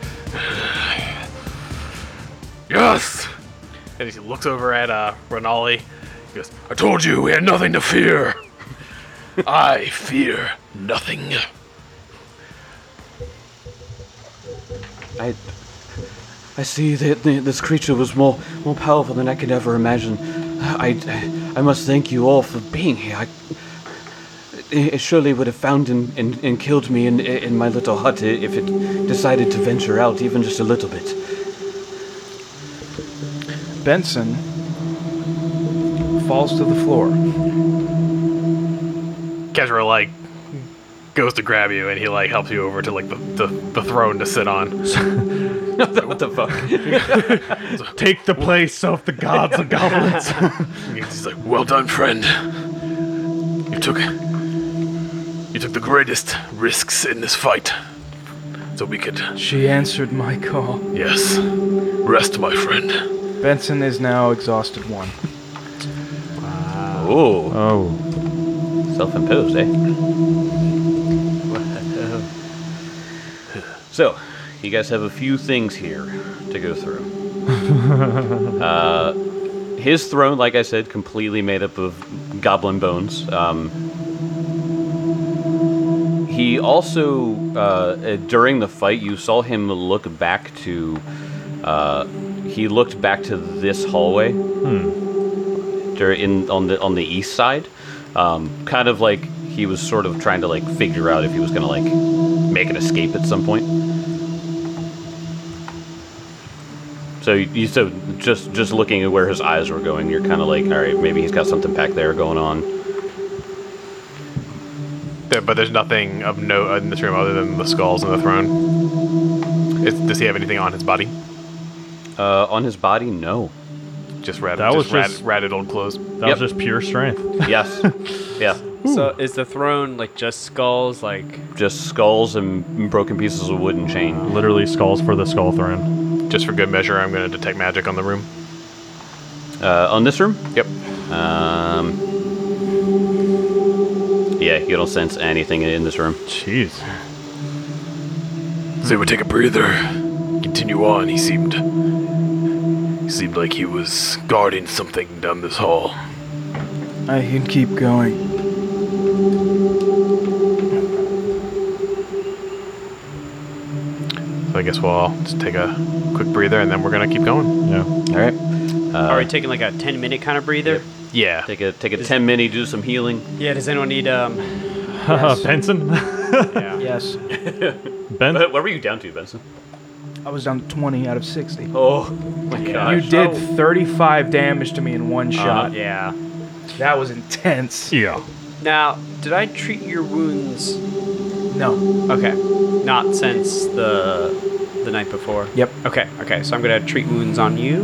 Yes! And he looks over at Renali. He goes, I told you we had nothing to fear. I fear nothing. I see that this creature was more powerful than I could ever imagine. I must thank you all for being here. It surely would have found and killed me in my little hut if it decided to venture out even just a little bit. Benson falls to the floor. Kezra, like, goes to grab you, and he, like, helps you over to, like, the throne to sit on. What the fuck? Take the place of the gods and goblins. He's like, well done, friend. You took the greatest risks in this fight. So we could... She answered my call. Yes. Rest, my friend. Benson is now exhausted one. Oh, Oh. self-imposed, eh? So, you guys have a few things here to go through. His throne, like I said, completely made up of goblin bones. He also, during the fight, you saw him look back to. He looked back to this hallway. On the east side, kind of like he was sort of trying to like figure out if he was gonna like make an escape at some point. So just looking at where his eyes were going, you're kind of like, all right, maybe he's got something back there going on. But there's nothing of note in this room other than the skulls and the throne. Does he have anything on his body? On his body, no. Just ratted, That was just just- ratted old clothes. That was just pure strength. Yes, yeah. So is the throne like just skulls? Like Just skulls and broken pieces of wood and chain. Literally skulls for the skull throne. Just for good measure, I'm going to detect magic on the room. On this room? Yep. Yeah, you don't sense anything in this room. Jeez. So we take a breather, continue on. He seemed like he was guarding something down this hall. I can keep going. So I guess we'll all just take a quick breather and then we're gonna keep going. Yeah. All right. are we taking like a 10-minute kind of breather? Yeah. Take a 10-minute, do some healing. Yeah. Does anyone need Benson? Yeah. Yes. Ben? What were you down to, Benson? I was down to 20 out of 60. Oh my gosh. You did 35 damage to me in one shot. Yeah. That was intense. Yeah. Now, did I treat your wounds? No. Okay. Not since the night before. Yep. Okay. Okay. So I'm gonna treat wounds on you.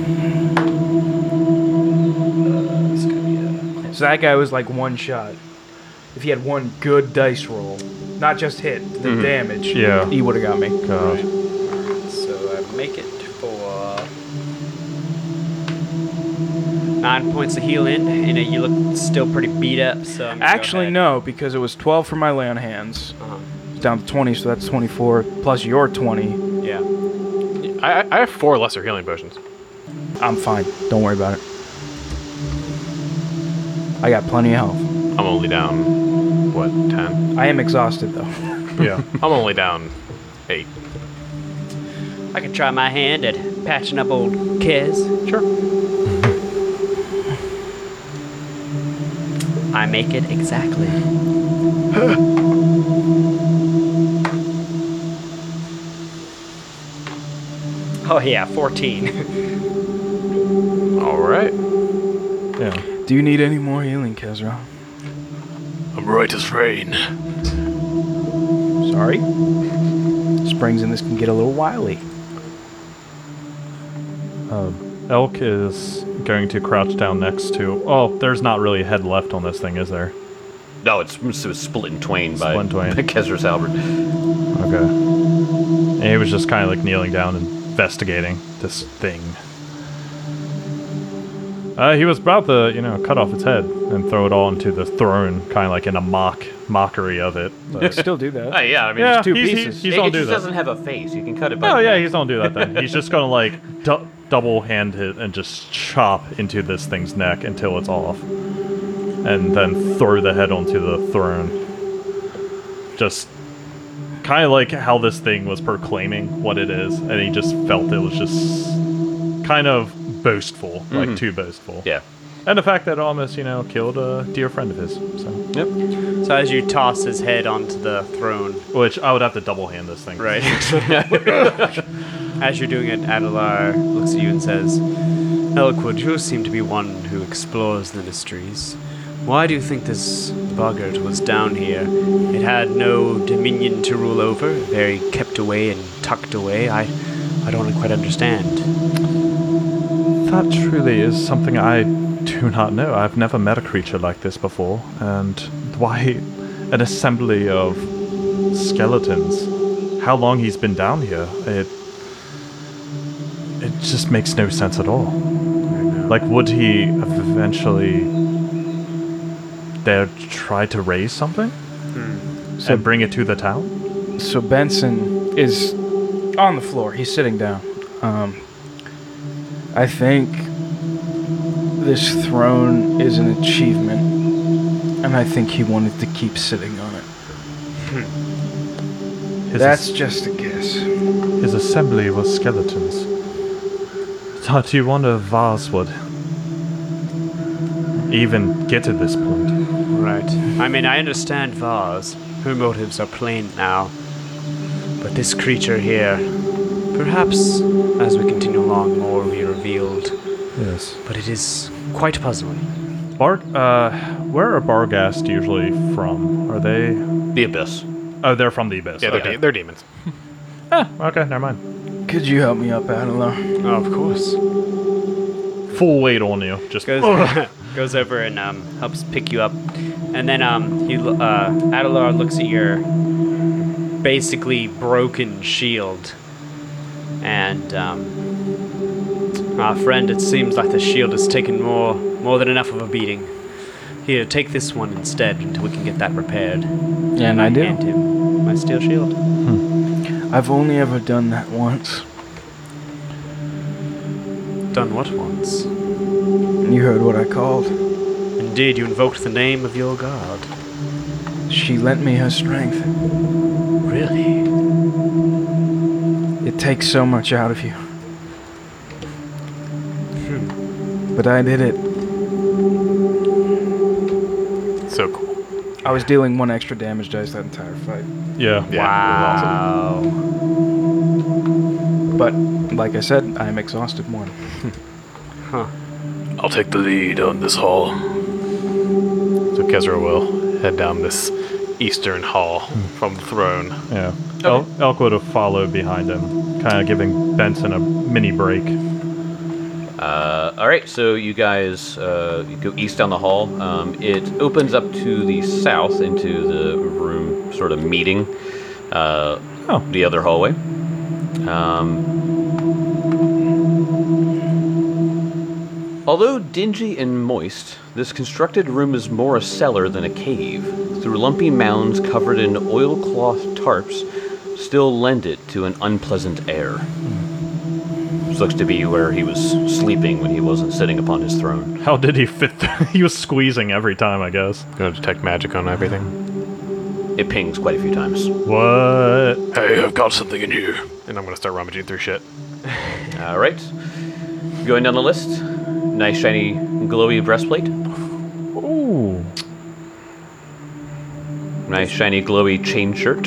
So that guy was like one shot. If he had one good dice roll, not just hit, the damage, Yeah. he would have got me. God. So I make it for 9 points of healing, and you look still pretty beat up. So I'm gonna go Actually, ahead. no, because it was 12 for my lay on hands. It's down to 20, so that's 24, plus your 20. Yeah. I have 4 lesser healing potions. I'm fine. Don't worry about it. I got plenty of health. I'm only down, what, 10? I am exhausted, though. Yeah. I'm only down 8. I could try my hand at patching up old Kez. Sure. I make it exactly. Oh yeah, 14. All right. Yeah. Do you need any more healing, Kezra? I'm right as rain. Sorry? Springs in this can get a little wily. Elk is going to crouch down next to... Oh, there's not really a head left on this thing, is there? No, it's split in twain by Split in twain. Kezra's halberd. Okay. And he was just kind of like kneeling down and investigating this thing. He was about to, cut off its head and throw it all into the throne, kind of like in a mockery of it. But Still do that. Yeah, I mean, yeah, two he's pieces. He's It gonna do just that. doesn't have a face. You can cut it by Oh the yeah, neck. he's gonna do that then. He's just gonna like double hand it and just chop into this thing's neck until it's off, and then throw the head onto the throne. Just kind of like how this thing was proclaiming what it is, and he just felt it was just kind of boastful, like too boastful. Yeah. And the fact that it almost, killed a dear friend of his. So, Yep. So as you toss his head onto the throne, which I would have to double hand this thing. right? As you're doing it, Adelar looks at you and says, Elkwood, you seem to be one who explores the mysteries. Why do you think this boggart was down here? It had no dominion to rule over, very kept away and tucked away. I don't quite understand. That truly is something I do not know. I've never met a creature like this before, and why an assembly of skeletons? How long he's been down here? It just makes no sense at all. Like, would he eventually dare try to raise something and bring it to the town? So Benson is on the floor. He's sitting down. I think this throne is an achievement, and I think he wanted to keep sitting on it. That's just a guess. His assembly was skeletons. Do you wonder if Vars would even get to this point? Right. I mean, I understand Vars. Her motives are plain now. But this creature here, perhaps as we continue along, more will be revealed. Yes. But it is quite puzzling. Where are Barghast usually from? Are they? The Abyss. Oh, they're from the Abyss. Yeah, okay. they're demons. Okay, never mind. Could you help me up, Adelar? Oh, of course. Full weight on you. Just Goes over and helps pick you up. And then Adelar looks at your basically broken shield. And friend, it seems like the shield has taken more than enough of a beating. Here, take this one instead until we can get that repaired. Yeah, and I do. Hand him my steel shield. I've only ever done that once. Done what once? You heard what I called. Indeed, you invoked the name of your god. She lent me her strength. Really? It takes so much out of you. But I did it. So cool. I was dealing 1 extra damage dice that entire fight. yeah. Wow. But, like I said, I'm exhausted one. I'll take the lead on this hall. So Kezra will head down this eastern hall from the throne. Yeah. Elk would have followed behind him, kind of giving Benson a mini break. All right, so you guys you go east down the hall. It opens up to the south into the room sort of meeting the other hallway. Although dingy and moist, this constructed room is more a cellar than a cave. Through lumpy mounds covered in oilcloth tarps still lend it to an unpleasant air. This looks to be where he was sleeping when he wasn't sitting upon his throne. How did he fit? He was squeezing every time, I guess. Gonna detect magic on everything. It pings quite a few times. What? Hey, I've got something in here. And I'm gonna start rummaging through shit. All right. Going down the list. Nice shiny glowy breastplate. Ooh. Nice shiny glowy chain shirt.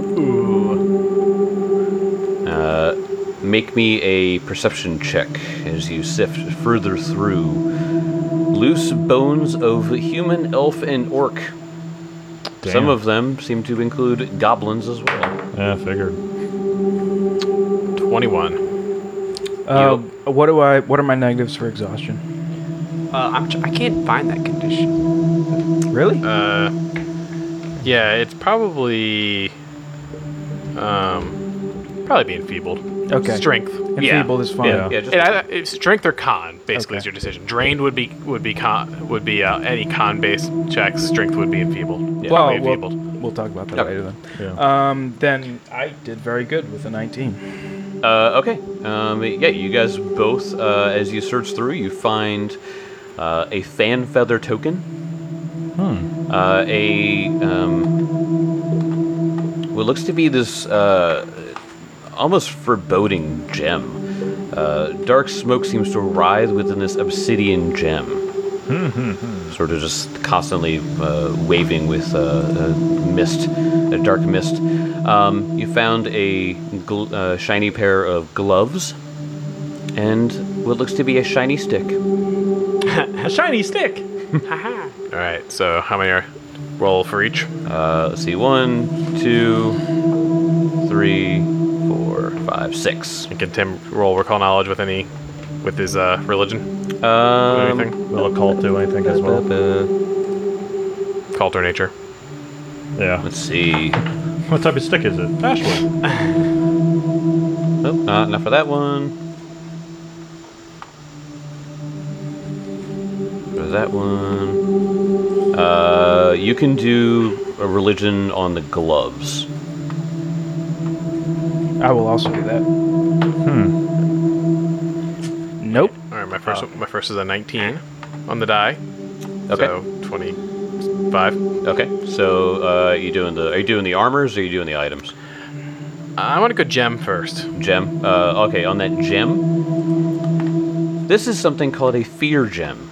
Make me a perception check as you sift further through loose bones of human, elf, and orc. Damn. Some of them seem to include goblins as well. Yeah, figured. 21. What are my negatives for exhaustion? I can't find that condition. Really? Yeah, it's probably Probably be enfeebled. Okay. Strength. Enfeebled is fine. Yeah, just It's strength or con, basically, is Okay. your decision. Drained would be any con-based checks. Strength would be enfeebled. Well, Probably enfeebled. we'll talk about that Okay. later then. Yeah. Then I did very good with a 19. Okay. Yeah, you guys both, as you search through, you find a fan feather token. What looks to be this almost foreboding gem. Dark smoke seems to writhe within this obsidian gem. Sort of just constantly waving with mist, a dark mist. You found a shiny pair of gloves and what looks to be a shiny stick. A shiny stick. All right, so how many are roll for each? Let's see, 1, 2, 3, 4, 5, 6. And can Tim roll recall knowledge with his religion? Anything? Will occult do anything as well? Cult or nature? Yeah. Let's see. What type of stick is it? Ashwood. Nope, not for that one. For that one. You can do a religion on the gloves. I will also do that. Nope. All right, my first is a 19 on the die. Okay. So 25. Okay. So are you doing the armors or are you doing the items? I want to go gem first. Gem. Okay, on that gem. This is something called a fear gem.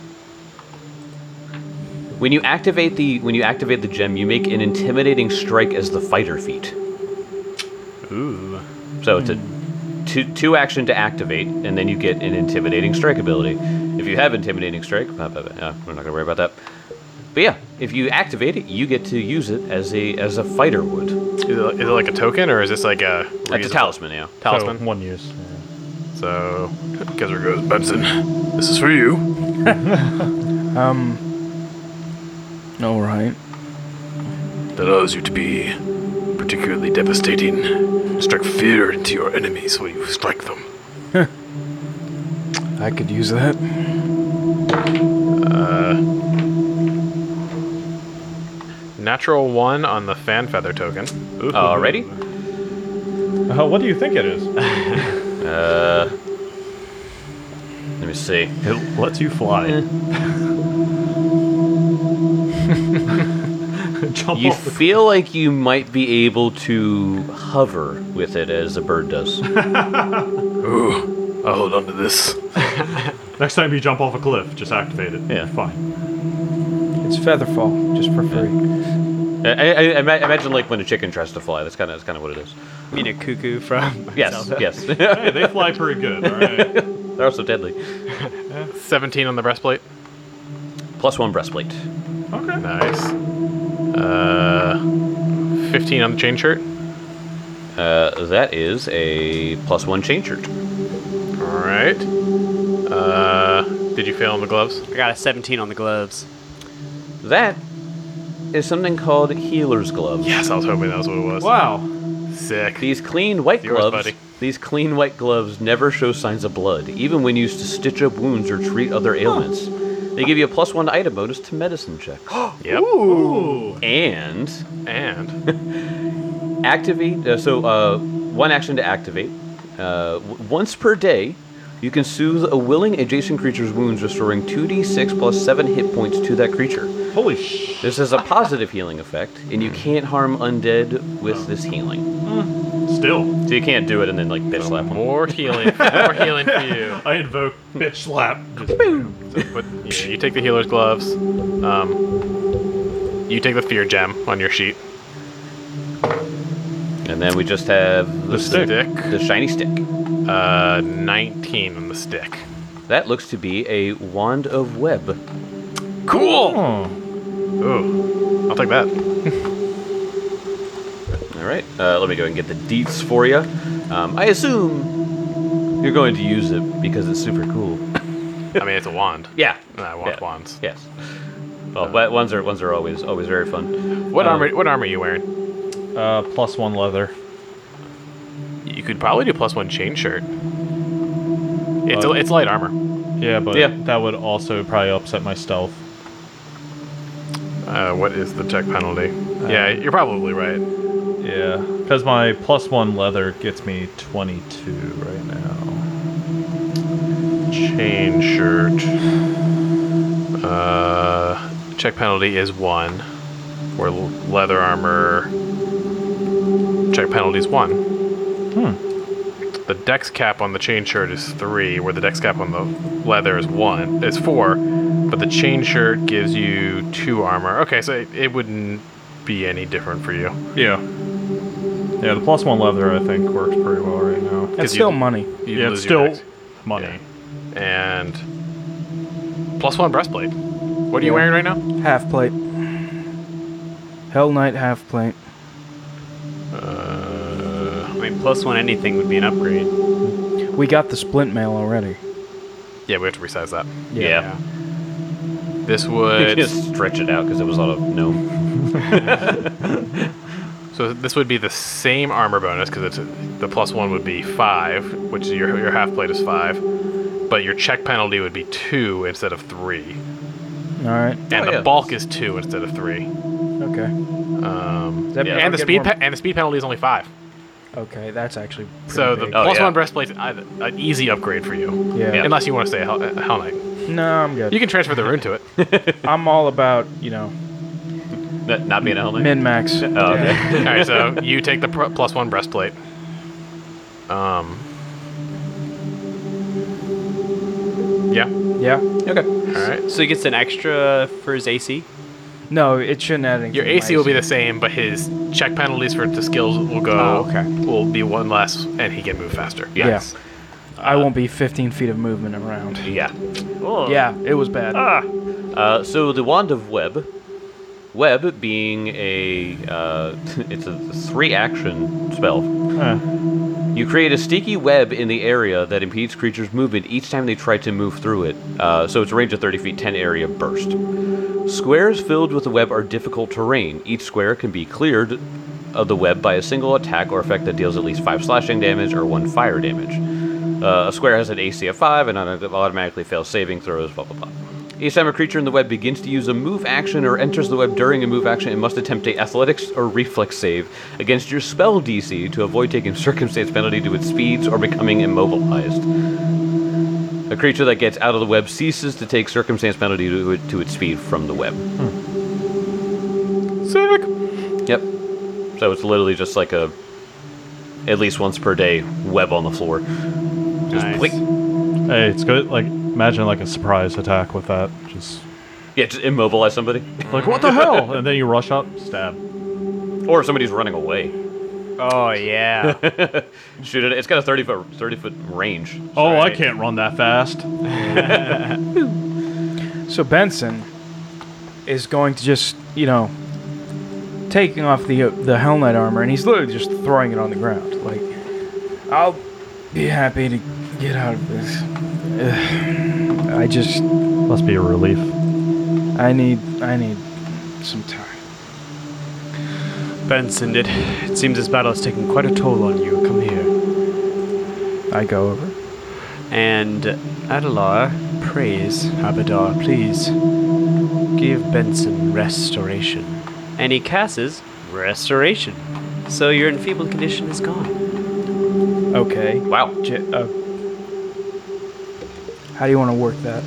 When you activate the gem, you make an intimidating strike as the fighter feat. Ooh. So it's a two action to activate, and then you get an intimidating strike ability. If you have intimidating strike, we're not gonna worry about that. But yeah, if you activate it, you get to use it as a fighter would. Is it like a token, or is this like a... That's a talisman, yeah. Talisman? So, one use. So, Kezra goes, Benson, this is for you. All right. That allows you to be particularly devastating. Strike fear into your enemies when you strike them. I could use that. Natural 1 on the fan feather token. Ooh. Alrighty. What do you think it is? Let me see. It lets you fly. Jump You off the feel like you might be able to hover with it as a bird does. Ooh, I'll hold on to this. Next time you jump off a cliff, just activate it. Yeah. Fine. It's Featherfall, just for free. I imagine like when a chicken tries to fly. That's kind of what it is. I mean, a cuckoo from Yes, Zelda. yes. Hey, they fly pretty good, alright? They're also deadly. 17 on the breastplate. +1 breastplate. Okay. Nice. 15 on the chain shirt. That is a +1 chain shirt. All right. Did you fail on the gloves? I got a 17 on the gloves. That is something called healer's gloves. Yes, I was hoping that was what it was. Wow. Sick. These clean white Yours, gloves. buddy. These clean white gloves never show signs of blood, even when used to stitch up wounds or treat other ailments. They give you a +1 item bonus to medicine checks. Yep. Ooh. And And activate. One action to activate. Once per day, you can soothe a willing adjacent creature's wounds, restoring 2d6 + 7 hit points to that creature. Holy sh... This is a positive healing effect, and you can't harm undead with this healing. Still. So you can't do it and then like bitch slap them. more healing. More healing for you. I invoke bitch slap. Just But you take the healer's gloves. You take the fear gem on your sheet. And then we just have The stick. the shiny stick. 19 on the stick. That looks to be a wand of web. Cool. Oh. Ooh, I'll take that. All right, let me go and get the deets for you. I assume you're going to use it because it's super cool. I mean, it's a wand. Yeah. I want Yeah. wands. Yes. Well, but ones are always very fun. What armor? What armor are you wearing? +1 leather. You could probably do +1 chain shirt. It's light armor. Yeah, but Yeah. that would also probably upset my stealth. What is the check penalty? Yeah, you're probably right. Yeah, because my +1 leather gets me 22 right now. Chain shirt. Check penalty is 1, where leather armor check penalty is 1. The dex cap on the chain shirt is 3, where the dex cap on the leather is 4, but the chain shirt gives you 2 armor. Okay, so it wouldn't be any different for you. Yeah. Yeah, the +1 leather I think works pretty well right now. That's still money. You Yeah, lose it's your still dex. money. And +1 breastplate. What are you wearing right now? Half plate. Hell Knight half plate. I mean, +1 anything would be an upgrade. We got the splint mail already. Yeah, we have to resize that. Yeah. This You would just stretch it out because it was on a gnome. so this would be the same armor bonus because the +1 would be 5, which your half plate is 5, but your check penalty would be 2 instead of 3, All right. and the yeah. bulk is 2 instead of 3. Okay. Does that mean And I'll the get speed more- and the speed penalty is only 5. Okay, that's actually pretty So the big. Oh, +1 yeah. breastplate's an easy upgrade for you. Yeah. Yeah. Unless you want to stay a Hell Knight. No, I'm good. You can transfer the rune to it. I'm all about, Not being a helmet. min max. Oh, okay. All right, so you take the +1 breastplate. Yeah. Yeah. Okay. All right. So he gets an extra for his AC? No, it shouldn't add anything. Your to AC my will be the same, but his check penalties for the skills will go. Oh, okay. Will be 1 less, and he can move faster. Yes. I won't be 15 feet of movement around. Yeah. Yeah, it was bad. So the Wand of Web. Web being it's a 3-action spell. You create a sticky web in the area that impedes creatures' movement each time they try to move through it. So it's a range of 30 feet, 10 area burst. Squares filled with the web are difficult terrain. Each square can be cleared of the web by a single attack or effect that deals at least 5 slashing damage or 1 fire damage. A square has an AC of 5 and automatically fails saving throws, blah, blah, blah. Each time a creature in the web begins to use a move action or enters the web during a move action, it must attempt a athletics or reflex save against your spell DC to avoid taking circumstance penalty to its speeds or becoming immobilized. A creature that gets out of the web ceases to take circumstance penalty to its speed from the web. Sick. Yep. So it's literally just like a at least once per day web on the floor. Just Nice. blink. Hey, it's good. Like, imagine like a surprise attack with that. Just Yeah, just immobilize somebody. like, what the hell? And then you rush up, stab. Or somebody's running away. Oh, yeah. Shoot it. It's got a 30-foot range. Oh, I Right. can't run that fast. So Benson is going to just, taking off the Hell Knight armor, and he's literally just throwing it on the ground. Like, I'll be happy to get out of this. Must be a relief. I need some time. Benson, it seems this battle has taken quite a toll on you. Come here. I go over. And Adelar, praise Abadar, please give Benson restoration. And he casts restoration. So your enfeebled condition is gone. Okay. Wow. How do you want to work that?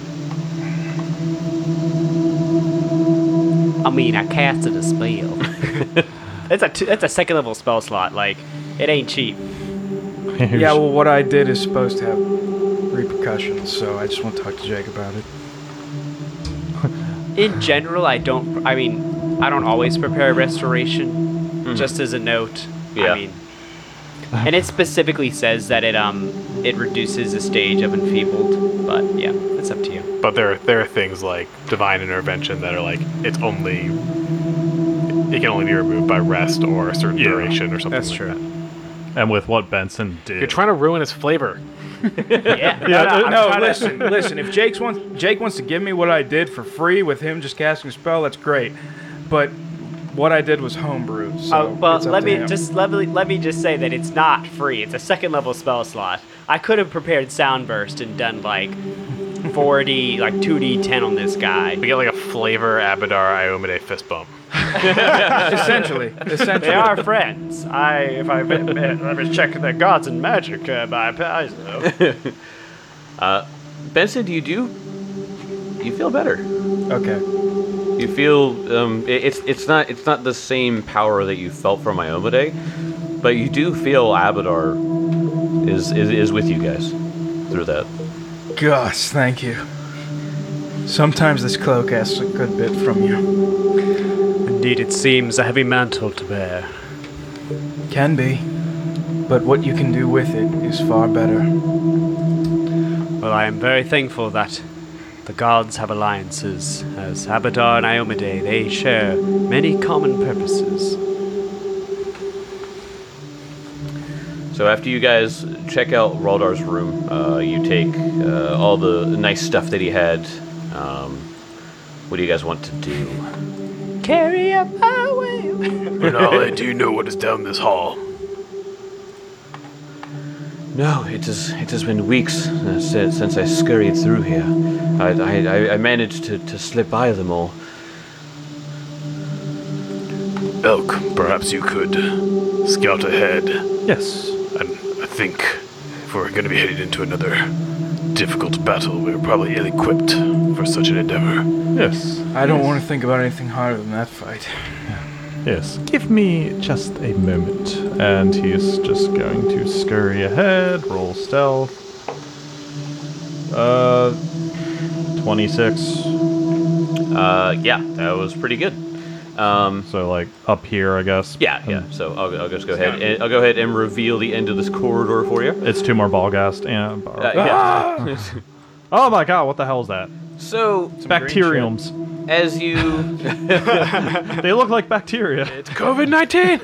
I mean, I casted a spell. That's a second level spell slot. Like, it ain't cheap. Yeah, well, what I did is supposed to have repercussions, so I just want to talk to Jake about it. In general, I don't always prepare restoration. Just as a note. Yeah. I mean, and it specifically says that it reduces the stage of enfeebled. But yeah, it's up to you. But there are things like divine intervention that are like it can only be removed by rest or a certain duration or something. That's like true. that. And with what Benson did. You're trying to ruin his flavor. No, listen. If Jake wants to give me what I did for free with him just casting a spell, that's great. But what I did was homebrew. So well, it's up let to me him. just say that it's not free. It's a second level spell slot. I could have prepared Soundburst and done like 4D, like 2D10 on this guy. We get like a flavor Abadar Iomade fist bump. Essentially. They are friends. Let me check the gods and magic by Paizo. Benson, you feel better. Okay. You feel it's not the same power that you felt from Iomade, but you do feel Abadar is with you guys through that. Gosh, thank you. Sometimes this cloak asks a good bit from you. Indeed, it seems a heavy mantle to bear. Can be. But what you can do with it is far better. Well, I am very thankful that the gods have alliances. As Abadar and Iomade, they share many common purposes. So after you guys check out Raldar's room, you take all the nice stuff that he had. What do you guys want to do? Carry up my way. Renale, do you know what is down this hall? No, it has been weeks since I scurried through here. I managed to slip by them all. Elk, perhaps you could scout ahead. Yes. And I think if we're going to be headed into another difficult battle, we're probably ill-equipped for such an endeavor. Yes. I don't want to think about anything harder than that fight. Yes. Give me just a moment. And he's just going to scurry ahead, roll stealth. 26. Yeah, that was pretty good. So like up here, I guess. Yeah. So I'll just go ahead. I'll go ahead and reveal the end of this corridor for you. It's 2 more Balgast and. Yeah. Oh my god! What the hell is that? So Bacteriums. as you They look like bacteria. COVID-19!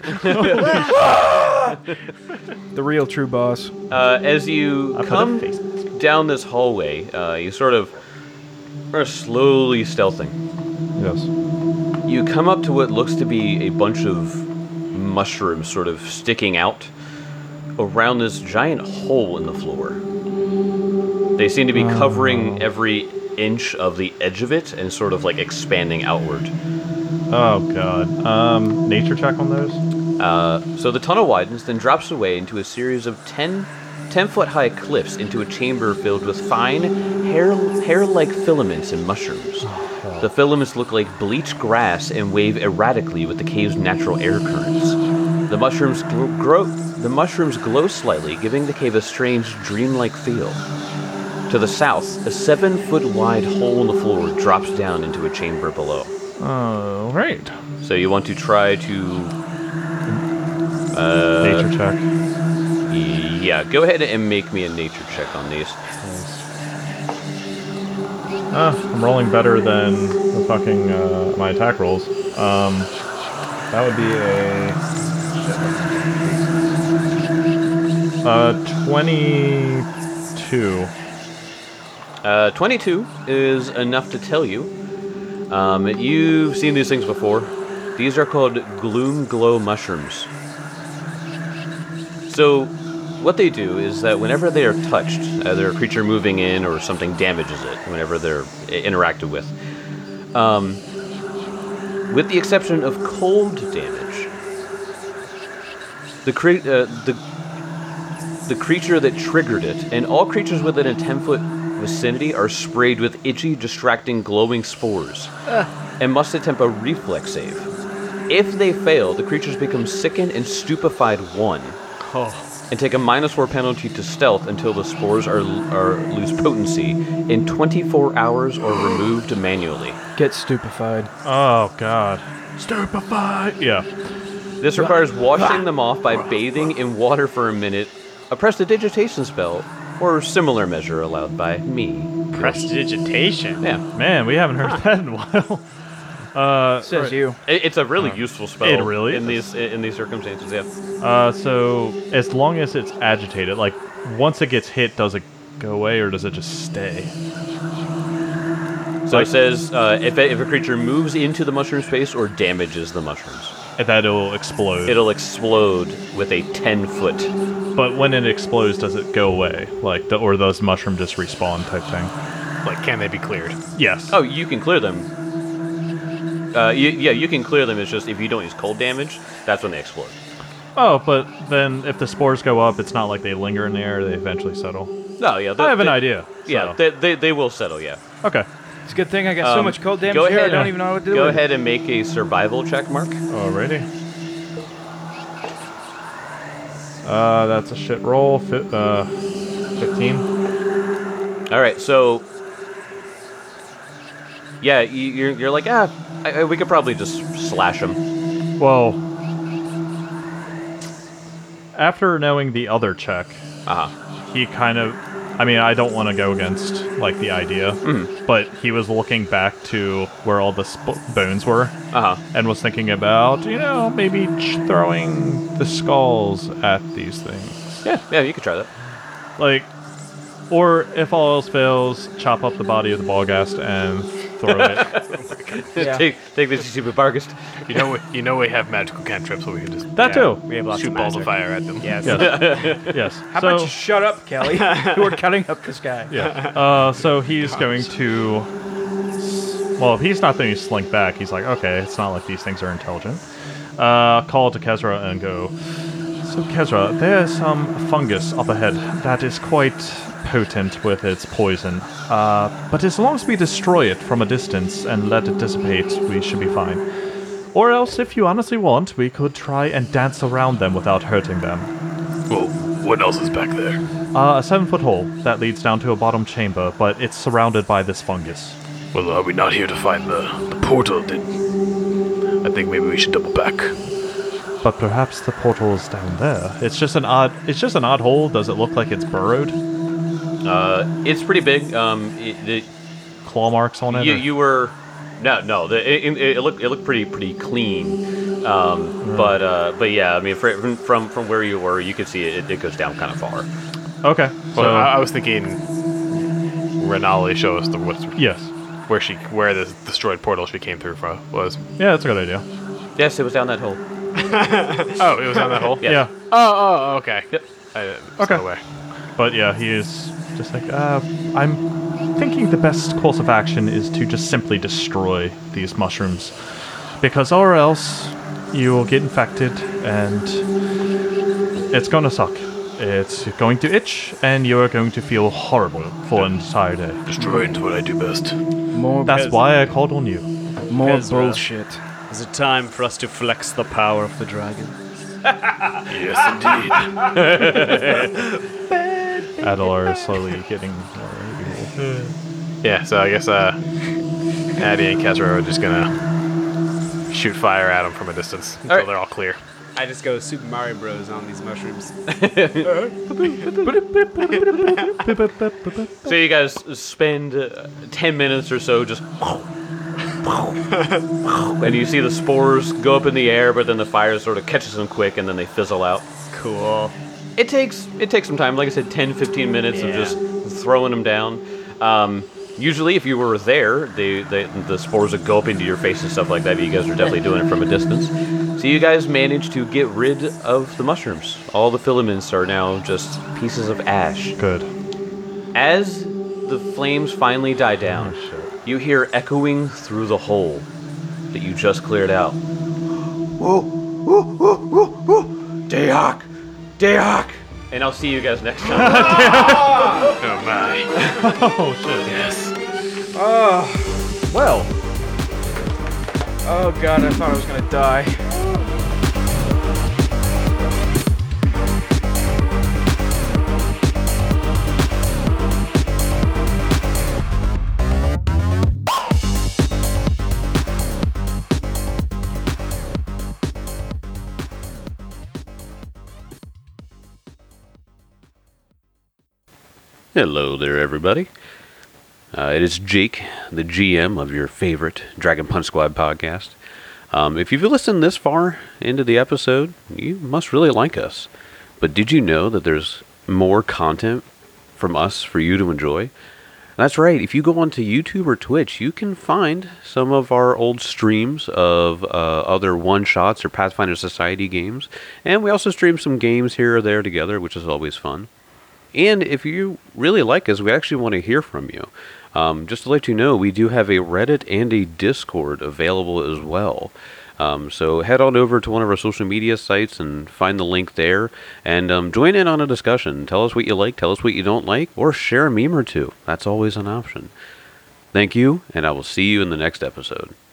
The real true boss. as you put a come face down this hallway, you sort of are slowly stealthing. Yes. You come up to what looks to be a bunch of mushrooms sort of sticking out around this giant hole in the floor. They seem to be covering every inch of the edge of it and sort of like expanding outward. Oh god. Nature check on those. So the tunnel widens, then drops away into a series of 10-foot high cliffs into a chamber filled with fine, hair-like filaments and mushrooms. The filaments look like bleached grass and wave erratically with the cave's natural air currents. The mushrooms glow slightly, giving the cave a strange, dreamlike feel. To the south, a 7-foot wide hole in the floor drops down into a chamber below. Oh, right. So you want to try to... Nature check. Yeah, go ahead and make me a nature check on these. I'm rolling better than the fucking my attack rolls. That would be a 22. 22 is enough to tell you. You've seen these things before. These are called gloom glow mushrooms. So, what they do is that whenever they are touched, either a creature moving in or something damages it, whenever they're interacted with, with the exception of cold damage, the creature that triggered it, and all creatures within a 10-foot vicinity are sprayed with itchy, distracting, glowing spores, and must attempt a reflex save. If they fail, the creatures become sickened and stupefied 1, and take a -4 penalty to stealth until the spores lose potency in 24 hours or removed manually. Get stupefied. Oh god. Stupefied. Yeah. This requires washing them off by bathing in water for a minute, a prestidigitation spell, or similar measure allowed by me. Prestidigitation? Yeah. Man, we haven't heard that in a while. Says you. It's a really useful spell. It really in is. these circumstances, yeah. So as long as it's agitated, like once it gets hit, does it go away or does it just stay? So it says if a creature moves into the mushroom space or damages the mushrooms, That it'll explode. it'll explode with a 10-foot. But when it explodes, does it go away? Or does mushroom just respawn type thing? Like, can they be cleared? Yes. Oh, you can clear them. You can clear them. It's just if you don't use cold damage, that's when they explode. Oh, but then if the spores go up, it's not like they linger in the air; they eventually settle. No, yeah. I have an idea. Yeah, so. they will settle. Yeah. Okay. It's a good thing I got so much cold damage go here, I ahead, don't even know what to do Go with it. ahead and make a survival check, Mark. Alrighty. That's a shit roll. 15. All right, so yeah, you're like, we could probably just slash them. Well, after knowing the other check, he kind of. I mean, I don't want to go against the idea, but he was looking back to where all the bones were, and was thinking about maybe throwing the skulls at these things. Yeah, you could try that. Or if all else fails, chop up the body of the Balgast and throw it. Yeah. Take this, you stupid Bargast. You know we have magical cantrips, so we can just That too. We have lots shoot of balls of magic. fire at them. Yes. Yes. How about you shut up, Kelly? We're cutting up this guy. Yeah. So he's going to. Well, if he's not going to slink back, he's like, okay, it's not like these things are intelligent. Call to Kezra and go. So Kezra, there's some fungus up ahead that is quite potent with its poison. But as long as we destroy it from a distance and let it dissipate, we should be fine. Or else, if you honestly want, we could try and dance around them without hurting them. Well, what else is back there? A 7-foot hole that leads down to a bottom chamber, but it's surrounded by this fungus. Well, are we not here to find the portal? I think maybe we should double back. But perhaps the portal is down there. It's just an odd hole. Does it look like it's burrowed? It's pretty big. Claw marks on it? You were no. It looked pretty clean. But yeah, I mean, from where you were, you could see it goes down kind of far. Okay. Well, So I was thinking Renali show us yes. where the destroyed portal she came through from was. Yeah, that's a good idea. Yes, it was down that hole. Oh, it was on that hole? Yes. Yeah. Oh, okay. Yep. Okay. Okay. But yeah, he is just like, I'm thinking the best course of action is to just simply destroy these mushrooms. Because or else you will get infected and it's going to suck. It's going to itch and you are going to feel horrible for an entire day. Destroying is what I do best. More, That's why I called on you. more Ezra. bullshit. Is it time for us to flex the power of the dragon? Yes, indeed. Adelar is slowly getting more evil. Yeah, so I guess Addy and Kezra are just gonna shoot fire at them from a distance until Alright. they're all clear. I just go Super Mario Bros. On these mushrooms. So you guys spend 10 minutes or so just. And you see the spores go up in the air, but then the fire sort of catches them quick, and then they fizzle out. Cool. It takes some time. Like I said, 10-15 minutes of Yeah. just throwing them down. Usually, if you were there, the spores would go up into your face and stuff like that, but you guys are definitely doing it from a distance. So you guys managed to get rid of the mushrooms. All the filaments are now just pieces of ash. Good. As the flames finally die down, you hear echoing through the hole that you just cleared out. Whoa, whoa, whoa, whoa, whoa. Dayhawk! Dayhawk! And I'll see you guys next time. Oh my. Oh, shit. Yes. Well, Oh god, I thought I was gonna die. Hello there, everybody. It is Jake, the GM of your favorite Dragon Punch Squad podcast. If you've listened this far into the episode, you must really like us. But did you know that there's more content from us for you to enjoy? That's right. If you go onto YouTube or Twitch, you can find some of our old streams of other one-shots or Pathfinder Society games. And we also stream some games here or there together, which is always fun. And if you really like us, we actually want to hear from you. Just to let you know, we do have a Reddit and a Discord available as well. So head on over to one of our social media sites and find the link there, and join in on a discussion. Tell us what you like, tell us what you don't like, or share a meme or two. That's always an option. Thank you, and I will see you in the next episode.